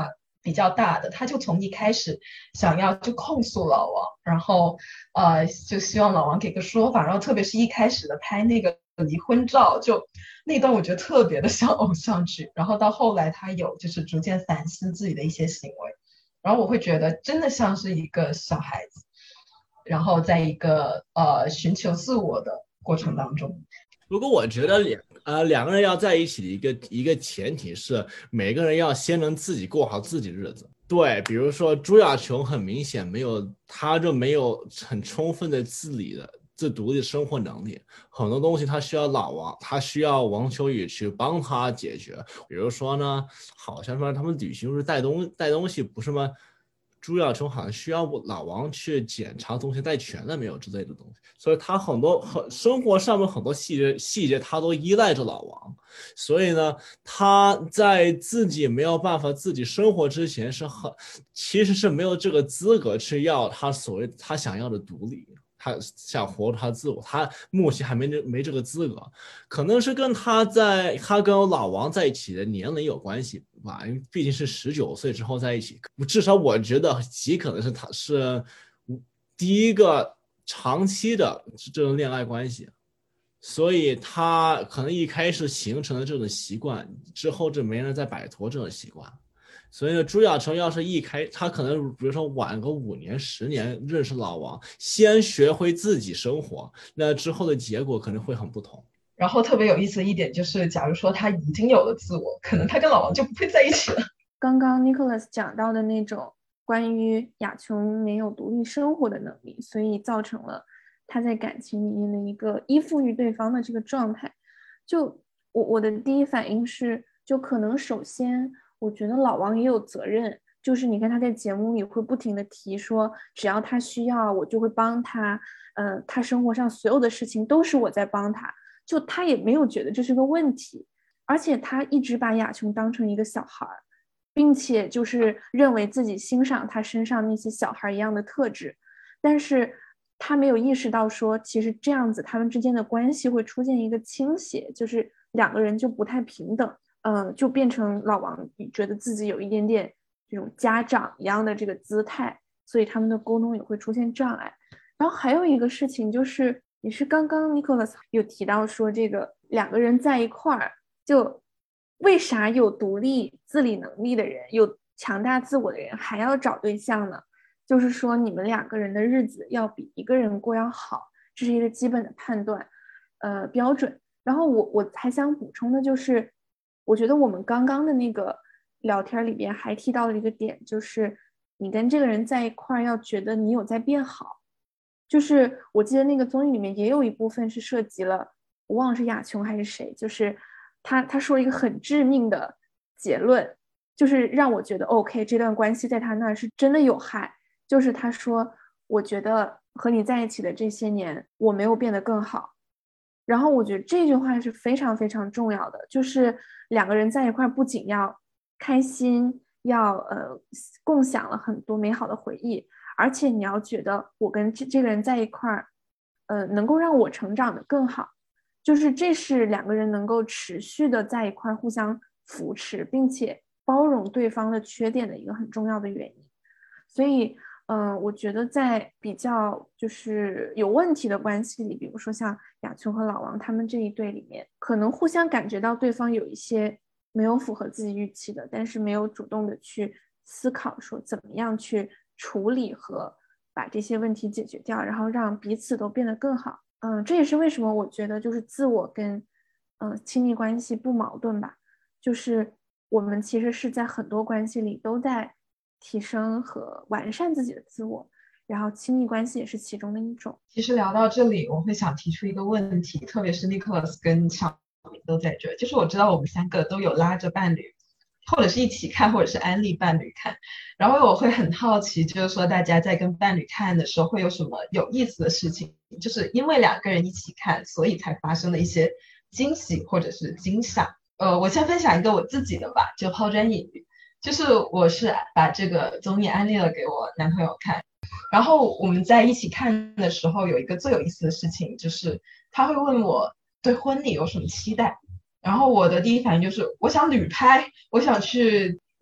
比较大的，他就从一开始想要就控诉老王，然后就希望老王给个说法，然后特别是一开始的拍那个离婚照，就那段我觉得特别的像偶像剧，然后到后来他有就是逐渐反思自己的一些行为，然后我会觉得真的像是一个小孩子，然后在一个寻求自我的过程当中。 不过我觉得两个人要在一起的一个前提是每个人要先能自己过好自己的日子。对，比如说朱亚琼很明显没有很充分的自独立的生活能力，很多东西他需要老王，他需要王秋雨去帮他解决。比如说呢，好像说他们旅行是带东西不是吗？朱亚琼好像需要老王去检查东西带全了没有之类的东西，所以他生活上面很多细节他都依赖着老王，所以呢，他在自己没有办法自己生活之前其实是没有这个资格去要他想要的独立。他想活他自我，他目前还没这个资格，可能是跟他跟老王在一起的年龄有关系吧，因为毕竟是19岁之后在一起，至少我觉得极可能是他是第一个长期的这种恋爱关系，所以他可能一开始形成了这种习惯，之后就没人再摆脱这种习惯。所以呢，朱亚琼要是他可能比如说晚个5年10年认识老王，先学会自己生活，那之后的结果可能会很不同。 然后特别有意思的一点就是，假如说他已经有了自我，可能他跟老王就不会在一起了。 刚刚 Nicholas 讲到的那种关于亚琼没有独立生活的能力，所以造成了他在感情里面的一个依附于对方的这个状态。就我的第一反应是，就可能首先我觉得老王也有责任，就是你看他在节目里会不停的提说，只要他需要我就会帮他，他生活上所有的事情都是我在帮他，就他也没有觉得这是个问题，而且他一直把亚琼当成一个小孩，并且就是认为自己欣赏他身上那些小孩一样的特质，但是他没有意识到说其实这样子他们之间的关系会出现一个倾斜，就是两个人就不太平等，就变成老王觉得自己有一点点这种家长一样的这个姿态，所以他们的沟通也会出现障碍。然后还有一个事情就是，也是刚刚 Nicholas 有提到说，这个两个人在一块儿，就为啥有独立自理能力的人，有强大自我的人还要找对象呢？就是说你们两个人的日子要比一个人过要好，这是一个基本的判断标准。然后我还想补充的就是，我觉得我们刚刚的那个聊天里边还提到了一个点，就是你跟这个人在一块儿要觉得你有在变好。就是我记得那个综艺里面也有一部分是涉及了，我忘了是亚琼还是谁，就是他说一个很致命的结论，就是让我觉得 OK， 这段关系在他那儿是真的有害。就是他说，我觉得和你在一起的这些年我没有变得更好。然后我觉得这句话是非常非常重要的，就是两个人在一块不仅要开心，要共享了很多美好的回忆，而且你要觉得我跟这个人在一块儿能够让我成长得更好，就是这是两个人能够持续的在一块互相扶持并且包容对方的缺点的一个很重要的原因。所以我觉得在比较就是有问题的关系里，比如说像亚琼和老王他们这一对里面，可能互相感觉到对方有一些没有符合自己预期的，但是没有主动的去思考说怎么样去处理和把这些问题解决掉，然后让彼此都变得更好。这也是为什么我觉得就是自我跟亲密关系不矛盾吧，就是我们其实是在很多关系里都在提升和完善自己的自我，然后亲密关系也是其中的一种。 其实聊到这里，我会想提出一个问题，特别是 Nicholas 跟小明都在这，就是我知道我们3个都有拉着伴侣，或者是一起看，或者是安利伴侣看，然后我会很好奇，就是说大家在跟伴侣看的时候会有什么有意思的事情，就是因为2个人一起看，所以才发生了一些惊喜或者是惊吓。我先分享一个我自己的吧，就抛砖引玉。就是我是把这个综艺安利了给我男朋友看，然后我们在一起看的时候有一个最有意思的事情，就是他会问我对婚礼有什么期待，然后我的第一反应就是我想旅拍，我想去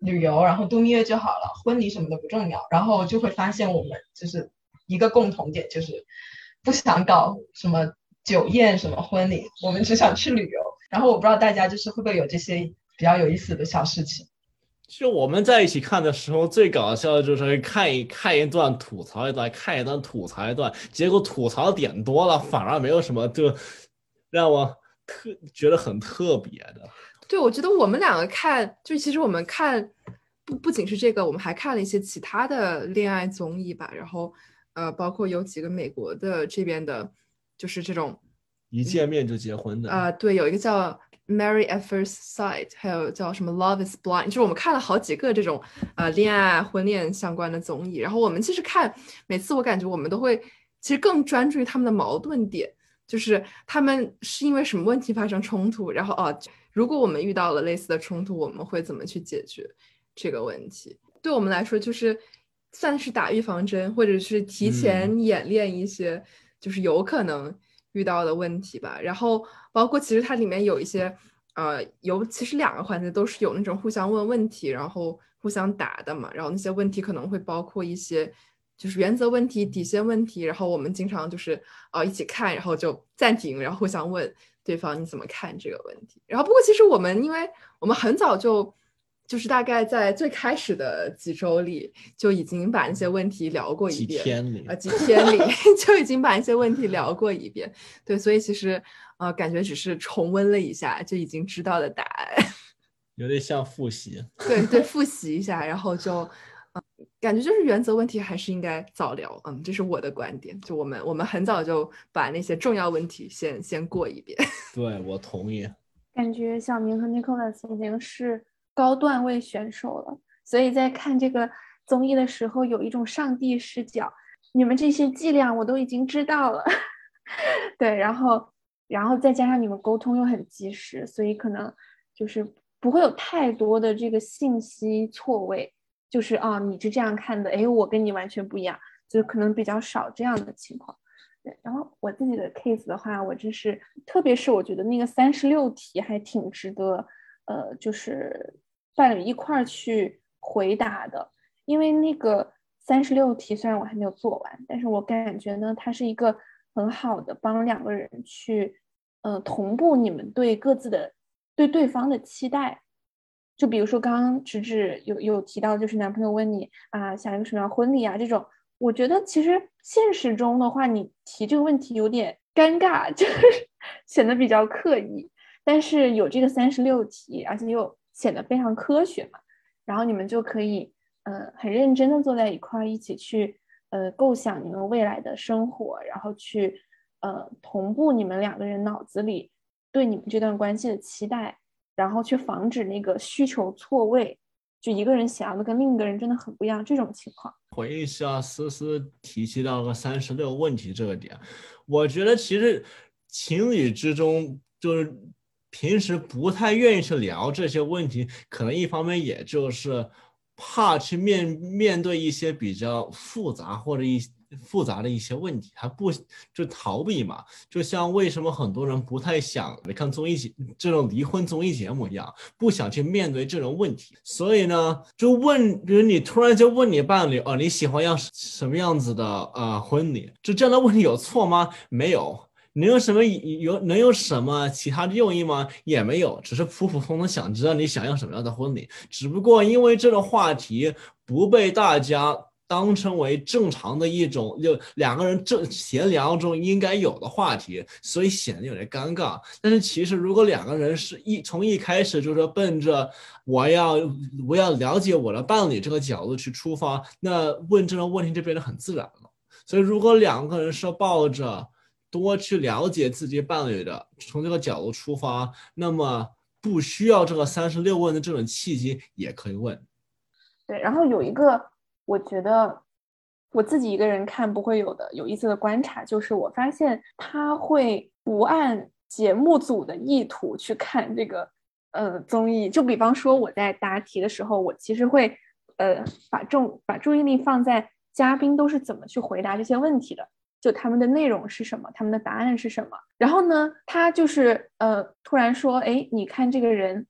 旅游，然后度蜜月就好了，婚礼什么的不重要。然后就会发现我们就是一个共同点，就是不想搞什么酒宴什么婚礼，我们只想去旅游。然后我不知道大家就是会不会有这些比较有意思的小事情。 就我们在一起看的时候，最搞笑的就是看一段吐槽一段，看一段吐槽一段，结果吐槽点多了，反而没有什么就让我觉得很特别的。 对，我觉得我们两个看，就其实我们看不仅是这个，我们还看了一些其他的恋爱综艺吧，然后包括有几个美国的这边的，就是这种一见面就结婚的。 对，有一个叫 Married at First Sight， 还有叫什么 Love is Blind， 就是我们看了好几个这种恋爱婚恋相关的综艺，然后我们其实看，每次我感觉我们都会其实更专注于他们的矛盾点，就是他们是因为什么问题发生冲突，然后如果我们遇到了类似的冲突，我们会怎么去解决这个问题？对我们来说，就是算是打预防针，或者是提前演练一些，就是有可能遇到的问题吧。然后包括其实它里面有一些，其实2个环节都是有那种互相问问题，然后互相答的嘛。然后那些问题可能会包括一些就是原则问题、底线问题。然后我们经常就是一起看，然后就暂停，然后互相问对方你怎么看这个问题。然后不过其实因为我们很早就是大概在最开始的几周里就已经把那些问题聊过一遍，几天里就已经把一些问题聊过一遍。对，所以其实感觉只是重温了一下就已经知道的答案， 有点像复习。 对，复习一下，然后就感觉就是原则问题还是应该早聊。这是我的观点，就我们很早就把那些重要问题先过一遍。 对，我同意。 感觉小明和 Nicholas 已经是高段位选手了，所以在看这个综艺的时候有一种上帝视角，你们这些伎俩我都已经知道了。对，然后再加上你们沟通又很及时，所以可能就是不会有太多的这个信息错位，就是你是这样看的，哎，我跟你完全不一样，就可能比较少这样的情况。对，然后我自己的 case 的话，我就是特别是我觉得那个36题还挺值得就是伴侣一块儿去回答的，因为那个36题虽然我还没有做完，但是我感觉呢它是一个很好的帮2个人去同步你们对各自的对对方的期待。就比如说刚刚直直有提到，就是男朋友问你想一个什么样婚礼啊这种，我觉得其实现实中的话，你提这个问题有点尴尬，就是显得比较刻意。但是有这个36题，而且又显得非常科学嘛，然后你们就可以很认真的坐在一块一起去构想你们未来的生活，然后去同步你们2个人脑子里对你们这段关系的期待，然后去防止那个需求错位，就一个人想要的跟另一个人真的很不一样这种情况。 回忆一下思思提及到个36问题这个点，我觉得其实情侣之中就是平时不太愿意去聊这些问题，可能一方面也就是怕去面对一些比较复杂或者复杂的一些问题，还不就逃避嘛？就像为什么很多人不太想看这种离婚综艺节目一样，不想去面对这种问题。所以呢，比如你突然就问你伴侣你喜欢要什么样子的婚礼？就这样的问题有错吗？没有。能有什么其他的用意吗？也没有，只是普普通通想知道你想要什么样的婚礼。只不过因为这个话题不被大家当成为正常的一种就2个人闲聊中应该有的话题，所以显得有点尴尬。但是其实如果2个人是从一开始就是奔着我要了解我的伴侣这个角度去出发，那问这种问题就变得很自然了。所以如果2个人是抱着多去了解自己伴侣的，从这个角度出发，那么不需要这个36问的这种契机也可以问。 对，然后有一个我觉得我自己一个人看不会有的有意思的观察，就是我发现他会不按节目组的意图去看这个综艺。就比方说我在答题的时候，我其实会把注意力放在嘉宾都是怎么去回答这些问题的，就他们的内容是什么，他们的答案是什么。然后呢，他就是突然说，哎，你看这个人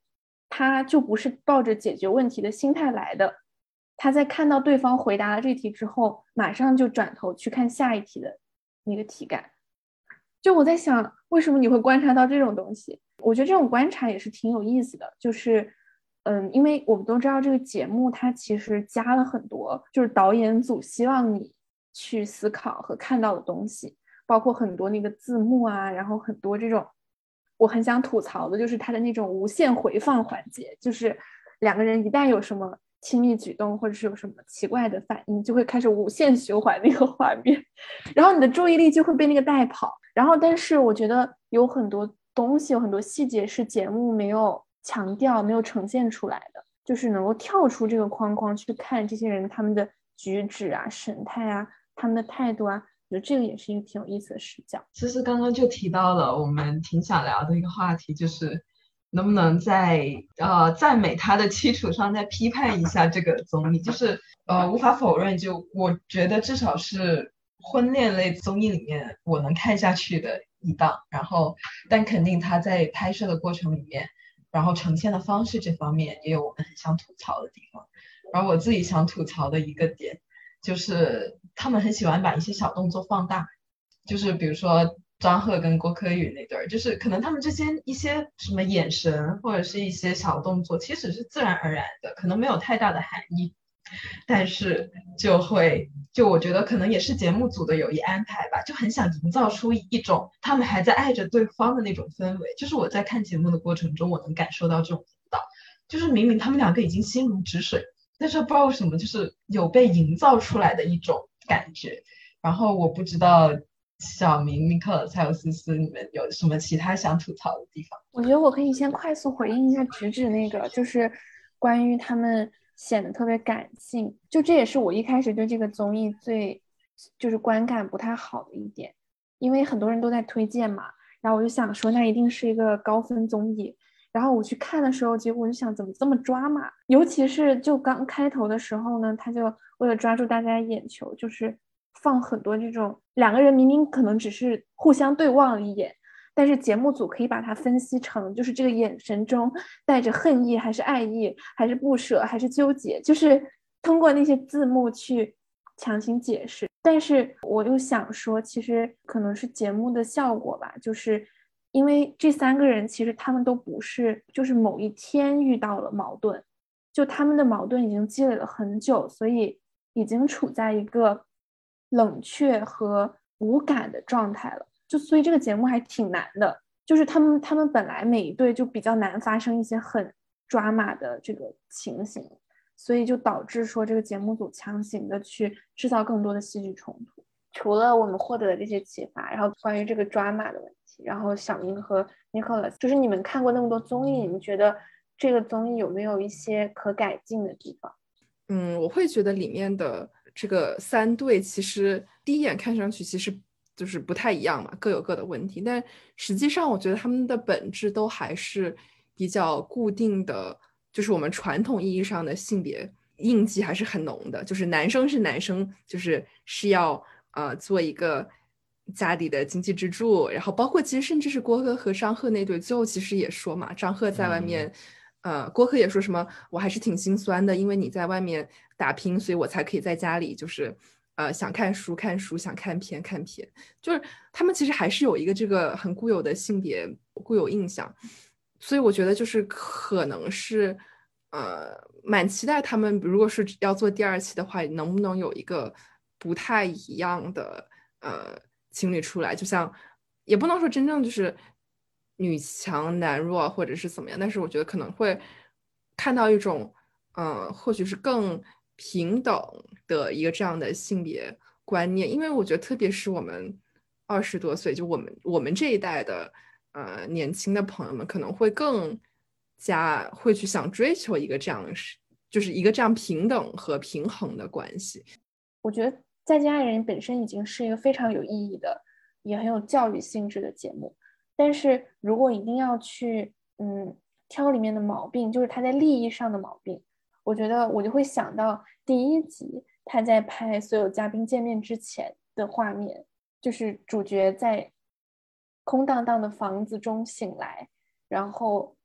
他就不是抱着解决问题的心态来的，他在看到对方回答了这题之后，马上就转头去看下一题的那个题干。就我在想，为什么你会观察到这种东西？我觉得这种观察也是挺有意思的，就是因为我们都知道这个节目它其实加了很多，就是导演组希望你去思考和看到的东西，包括很多那个字幕啊，然后很多这种我很想吐槽的就是它的那种无限回放环节，就是两个人一旦有什么亲密举动或者是有什么奇怪的反应，就会开始无限循环那个画面，然后你的注意力就会被那个带跑。然后但是我觉得有很多东西有很多细节是节目没有强调没有呈现出来的，就是能够跳出这个框框去看这些人他们的举止啊神态啊他们的态度啊，我觉得这个也是一个挺有意思的视角。 其实刚刚就提到了我们挺想聊的一个话题，就是能不能在赞美他的基础上再批判一下这个综艺。就是无法否认，就我觉得至少是婚恋类综艺里面我能看下去的一档。然后但肯定他在拍摄的过程里面，然后呈现的方式这方面也有我们很想吐槽的地方。然后我自己想吐槽的一个点就是他们很喜欢把一些小动作放大，就是比如说张赫跟郭柯宇那对儿，就是可能他们这些一些什么眼神或者是一些小动作，其实是自然而然的，可能没有太大的含义，但是就我觉得可能也是节目组的有意安排吧，就很想营造出一种他们还在爱着对方的那种氛围。就是我在看节目的过程中，我能感受到这种引导，就是明明他们两个已经心如止水，但是不知道为什么就是有被营造出来的一种感觉。然后我不知道小明、Nicholas 还有思思，你们有什么其他想吐槽的地方？ 我觉得我可以先快速回应一下直指那个，就是关于他们显得特别感性，就这也是我一开始对这个综艺就是观感不太好的一点，因为很多人都在推荐嘛，然后我就想说那一定是一个高分综艺，然后我去看的时候，结果我就想怎么这么抓马，尤其是就刚开头的时候呢，他就为了抓住大家眼球，就是放很多这种两个人明明可能只是互相对望了一眼。但是节目组可以把它分析成，就是这个眼神中带着恨意，还是爱意，还是不舍，还是纠结，就是通过那些字幕去强行解释。但是我又想说，其实可能是节目的效果吧，就是因为这三个人其实他们都不是，就是某一天遇到了矛盾，就他们的矛盾已经积累了很久，所以已经处在一个冷却和无感的状态了。就所以这个节目还挺难的，就是他们本来每一对就比较难发生一些很抓马的这个情形，所以就导致说这个节目组强行的去制造更多的戏剧冲突。除了我们获得的这些启发，然后关于这个抓马的问题，然后小明和 Nicholas， 就是你们看过那么多综艺，你们觉得这个综艺有没有一些可改进的地方？ 我会觉得里面的这个三对其实第一眼看上去其实就是不太一样嘛，各有各的问题，但实际上我觉得他们的本质都还是比较固定的，就是我们传统意义上的性别印记还是很浓的，就是男生是男生，是要做一个家里的经济支柱，然后包括其实甚至是郭柯和张赫那对，最后其实也说嘛，张赫在外面。郭柯也说什么，我还是挺心酸的，因为你在外面打拼，所以我才可以在家里就是想看书看书，想看片看片，就是他们其实还是有一个这个很固有的性别固有印象，所以我觉得就是可能是蛮期待他们如果是要做第二期的话，能不能有一个不太一样的情侣出来，就像也不能说真正就是女强男弱或者是怎么样，但是我觉得可能会看到一种或许是更平等的一个这样的性别观念，因为我觉得特别是我们20多岁，就我们这一代的年轻的朋友们，可能会更加会去想追求一个这样就是一个这样平等和平衡的关系。 我觉得再见爱人本身已经是一个非常有意义的，也很有教育性质的节目，但是如果一定要去挑里面的毛病，就是他在利益上的毛病，我觉得我就会想到第一集他在拍所有嘉宾见面之前的画面，就是主角在空荡荡的房子中醒来，然后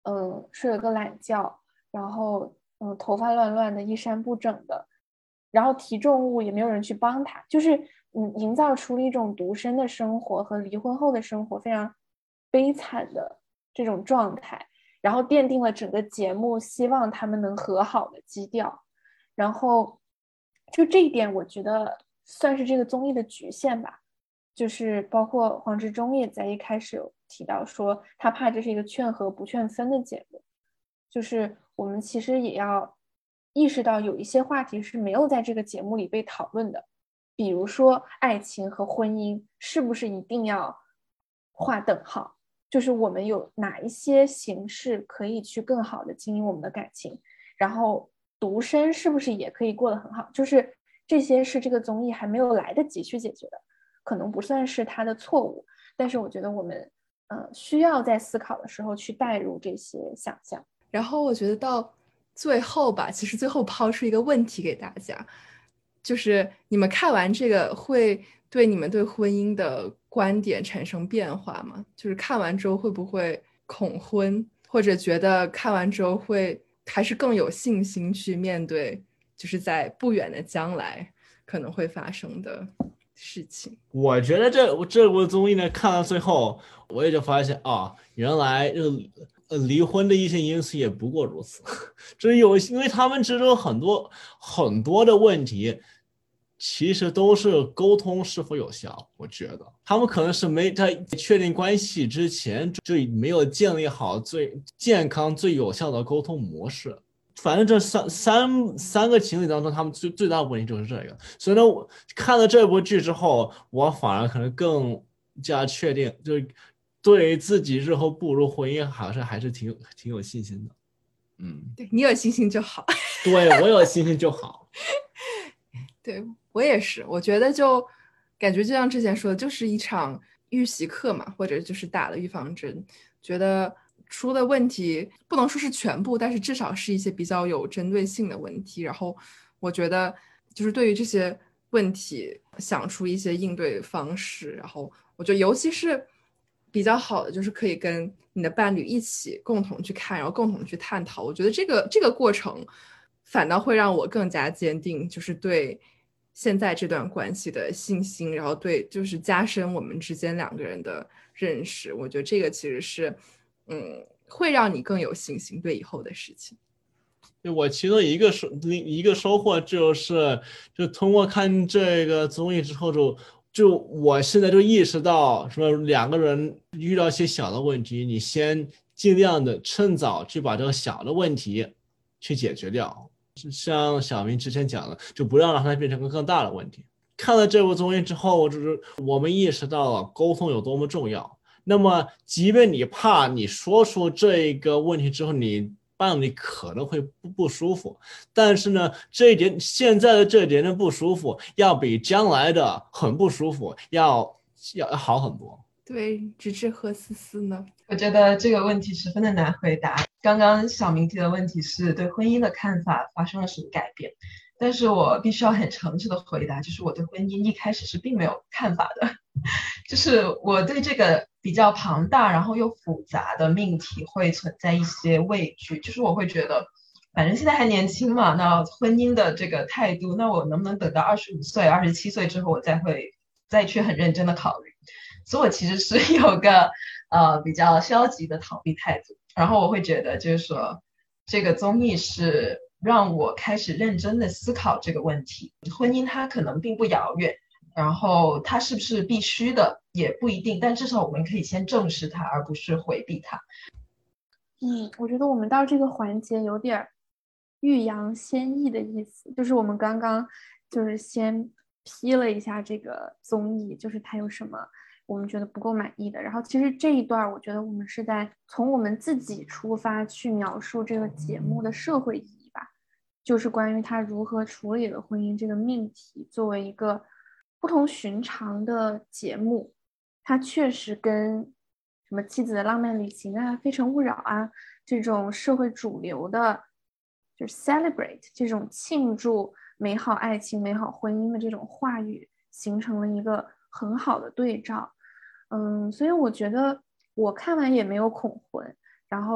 睡了个懒觉，然后头发乱乱的，衣衫不整的，然后提重物也没有人去帮他，就是营造出了一种独身的生活和离婚后的生活非常悲惨的这种状态，然后奠定了整个节目希望他们能和好的基调。然后就这一点我觉得算是这个综艺的局限吧，就是包括黄执中也在一开始有提到说他怕这是一个劝和不劝分的节目，就是我们其实也要意识到有一些话题是没有在这个节目里被讨论的，比如说爱情和婚姻是不是一定要划等号，就是我们有哪一些形式可以去更好的经营我们的感情，然后独身是不是也可以过得很好，就是这些是这个综艺还没有来得及去解决的，可能不算是他的错误，但是我觉得我们需要在思考的时候去带入这些想象。 然后我觉得到最后吧，其实最后抛出一个问题给大家，就是你们看完这个会对你们对婚姻的观点产生变化吗？就是看完之后会不会恐婚，或者觉得看完之后会还是更有信心去面对，就是在不远的将来可能会发生的事情。 我觉得这部综艺呢，看到最后，我也就发现啊，原来离婚的一些因素也不过如此。因为他们之中很多的问题，其实都是沟通是否有效。我觉得他们可能是没在确定关系之前就没有建立好最健康、最有效的沟通模式。反正这三个情侣当中，他们最大的问题就是这个。所以呢，我看了这部剧之后，我反而可能更加确定，就是对自己日后步入婚姻，好像还是挺有信心的。 对，你有信心就好。 对，我有信心就好。 对，我也是，我觉得就感觉就像之前说的，就是一场预习课嘛，或者就是打了预防针，觉得出的问题不能说是全部，但是至少是一些比较有针对性的问题。然后我觉得就是对于这些问题想出一些应对方式，然后我觉得尤其是比较好的就是可以跟你的伴侣一起共同去看，然后共同去探讨。我觉得这个过程反倒会让我更加坚定，就是对现在这段关系的信心，然后对就是加深我们之间两个人的认识。我觉得这个其实是会让你更有信心对以后的事情。 我其中一个收获就是，就通过看这个综艺之后就我现在就意识到，什么两个人遇到一些小的问题，你先尽量的趁早去把这个小的问题去解决掉。像小明之前讲的，就不要让它变成个更大的问题。看了这部综艺之后，就是我们意识到了沟通有多么重要。那么，即便你怕你说出这个问题之后，你伴侣可能会不舒服，但是呢，现在的这一点的不舒服，要比将来的很不舒服要好很多。 对，直至和思思呢？ 我觉得这个问题十分的难回答。刚刚小明提的问题是对婚姻的看法发生了什么改变，但是我必须要很诚实的回答，就是我对婚姻一开始是并没有看法的，就是我对这个比较庞大然后又复杂的命题会存在一些畏惧，就是我会觉得反正现在还年轻嘛，那婚姻的这个态度，那我能不能等到25岁、27岁之后，我再去很认真的考虑。所以我其实是有个比较消极的逃避态度，然后我会觉得就是说这个综艺是让我开始认真的思考这个问题，婚姻它可能并不遥远，然后它是不是必须的也不一定，但至少我们可以先正视它，而不是回避它。 我觉得我们到这个环节有点欲扬先抑的意思，就是我们刚刚就是先批了一下这个综艺，就是它有什么我们觉得不够满意的，然后其实这一段我觉得我们是在从我们自己出发去描述这个节目的社会意义吧，就是关于他如何处理了婚姻这个命题，作为一个不同寻常的节目，它确实跟什么妻子的浪漫旅行啊、非诚勿扰啊这种社会主流的就是 celebrate 这种庆祝美好爱情、美好婚姻的这种话语形成了一个很好的对照。所以我觉得我看完也没有恐婚，然后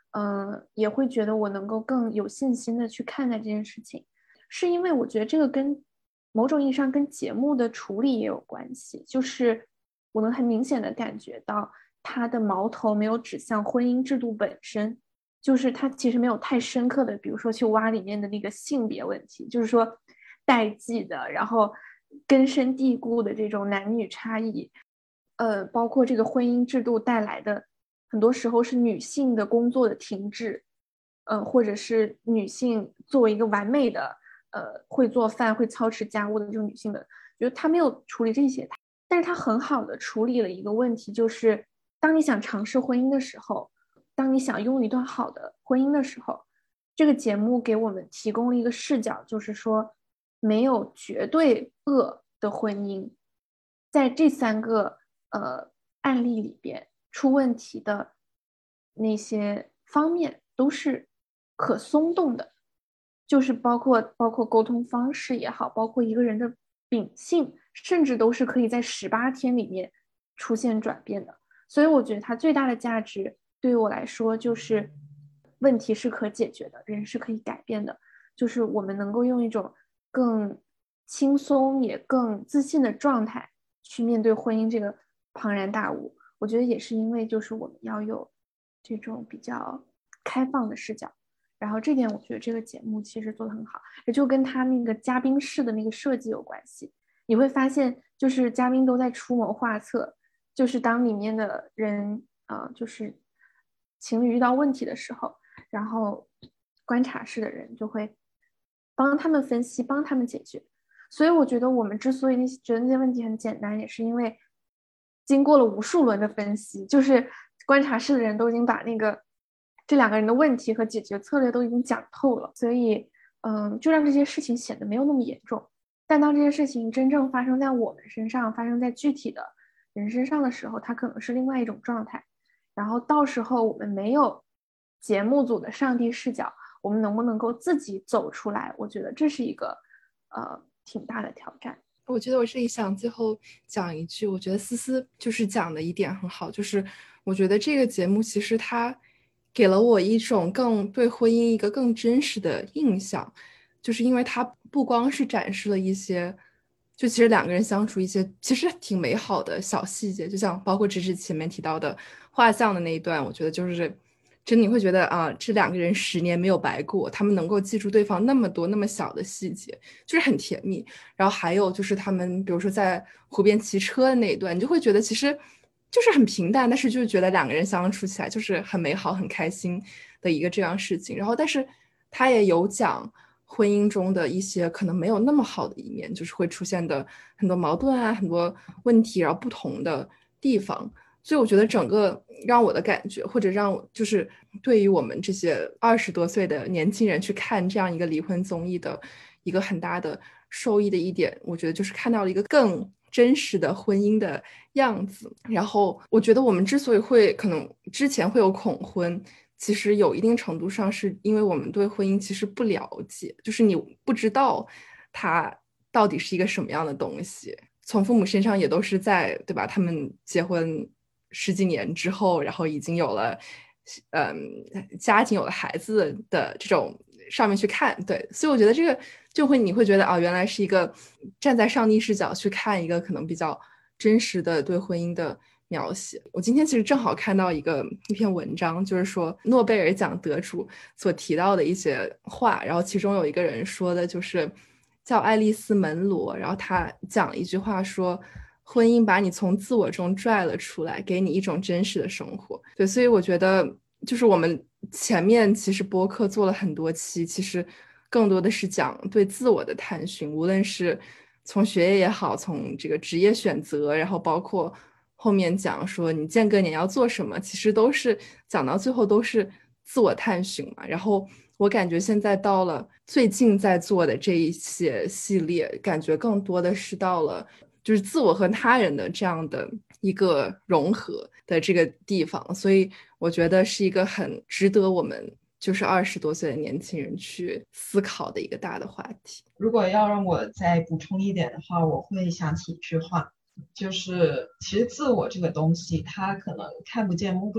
也会觉得我能够更有信心的去看待这件事情，是因为我觉得这个跟某种意义上跟节目的处理也有关系，就是我能很明显的感觉到它的矛头没有指向婚姻制度本身，就是它其实没有太深刻的，比如说去挖里面的那个性别问题，就是说代际的，然后根深蒂固的这种男女差异，包括这个婚姻制度带来的很多时候是女性的工作的停滞，或者是女性作为一个完美的会做饭会操持家务的这种女性的，觉得她没有处理这些，但是她很好的处理了一个问题，就是当你想尝试婚姻的时候，当你想拥有一段好的婚姻的时候，这个节目给我们提供了一个视角，就是说没有绝对恶的婚姻，在这3个案例里边出问题的那些方面都是可松动的，就是包括沟通方式也好，包括一个人的秉性，甚至都是可以在18天里面出现转变的。所以我觉得它最大的价值对于我来说就是问题是可解决的，人是可以改变的，就是我们能够用一种更轻松也更自信的状态去面对婚姻这个庞然大物。我觉得也是因为就是我们要有这种比较开放的视角，然后这点我觉得这个节目其实做得很好，也就跟他那个嘉宾室的那个设计有关系。你会发现就是嘉宾都在出谋划策，就是当里面的人就是情侣遇到问题的时候，然后观察室的人就会帮他们分析，帮他们解决。所以我觉得我们之所以觉得那些问题很简单，也是因为经过了无数轮的分析，就是观察室的人都已经把这2个人的问题和解决策略都已经讲透了，所以就让这些事情显得没有那么严重。但当这些事情真正发生在我们身上，发生在具体的人身上的时候，它可能是另外一种状态。然后到时候我们没有节目组的上帝视角，我们能不能够自己走出来？我觉得这是一个挺大的挑战。 我觉得我这里想最后讲一句，我觉得思思就是讲的一点很好，就是我觉得这个节目其实它给了我一种对婚姻一个更真实的印象，就是因为它不光是展示了一些就其实2个人相处一些其实挺美好的小细节，就像包括芝芝前面提到的画像的那一段，我觉得就是真的你会觉得这2个人10年没有白过，他们能够记住对方那么多那么小的细节，就是很甜蜜。然后还有就是他们比如说在湖边骑车的那一段，你就会觉得其实就是很平淡，但是就觉得2个人相处起来就是很美好很开心的一个这样事情。然后但是他也有讲婚姻中的一些可能没有那么好的一面，就是会出现的很多矛盾很多问题，然后不同的地方。所以我觉得整个让我的感觉，或者让我就是对于我们这些20多岁的年轻人去看这样一个离婚综艺的一个很大的受益的一点，我觉得就是看到了一个更真实的婚姻的样子。然后我觉得我们之所以会可能之前会有恐婚，其实有一定程度上是因为我们对婚姻其实不了解，就是你不知道它到底是一个什么样的东西。从父母身上也都是在对吧，他们结婚10几年之后，然后已经有了家庭有了孩子的这种上面去看。对，所以我觉得这个你会觉得原来是一个站在上帝视角去看一个可能比较真实的对婚姻的描写。我今天其实正好看到一篇文章，就是说诺贝尔奖得主所提到的一些话，然后其中有一个人说的就是叫爱丽丝门罗，然后他讲了一句话说，婚姻把你从自我中拽了出来，给你一种真实的生活。对，所以我觉得就是我们前面其实播客做了很多期，其实更多的是讲对自我的探寻，无论是从学业也好，从这个职业选择，然后包括后面讲说你间隔年要做什么，其实都是讲到最后都是自我探寻嘛。然后我感觉现在到了最近在做的这一些系列，感觉更多的是到了就是自我和他人的这样的一个融合的这个地方，所以我觉得是一个很值得我们就是20多岁的年轻人去思考的一个大的话题。 如果要让我再补充一点的话，我会想起一句话，就是其实自我这个东西它可能看不见摸不着，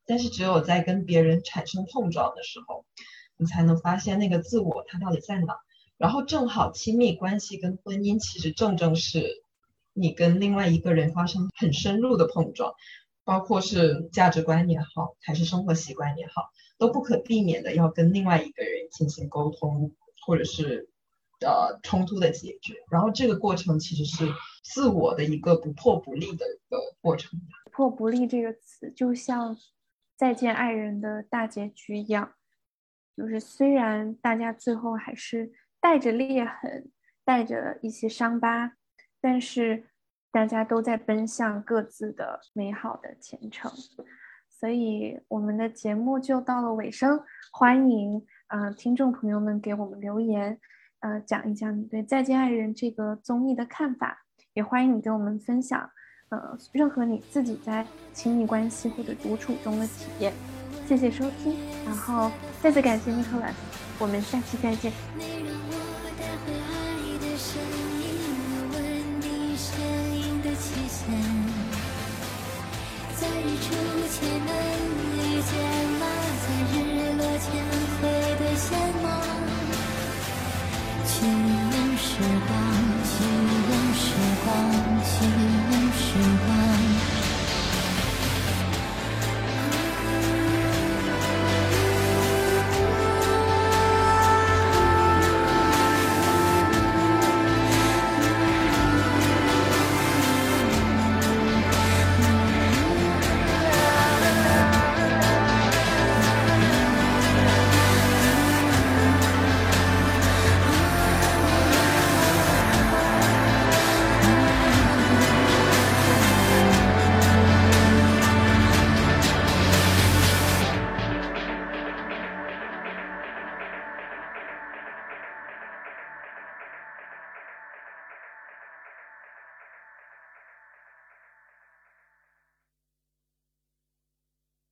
但是只有在跟别人产生碰撞的时候，你才能发现那个自我它到底在哪。然后正好亲密关系跟婚姻其实正是你跟另外一个人发生很深入的碰撞，包括是价值观也好，还是生活习惯也好，都不可避免的要跟另外一个人进行沟通，或者是冲突的解决。然后这个过程其实是自我的一个不破不立的一个过程。 不破不立这个词就像再见爱人的大结局一样，就是虽然大家最后还是带着裂痕，带着一些伤疤，但是大家都在奔向各自的美好的前程。所以我们的节目就到了尾声，欢迎听众朋友们给我们留言，讲一讲你对《再见爱人》这个综艺的看法，也欢迎你跟我们分享任何你自己在亲密关系或者独处中的体验。谢谢收听，然后再次感谢Nicholas，我们下期再见。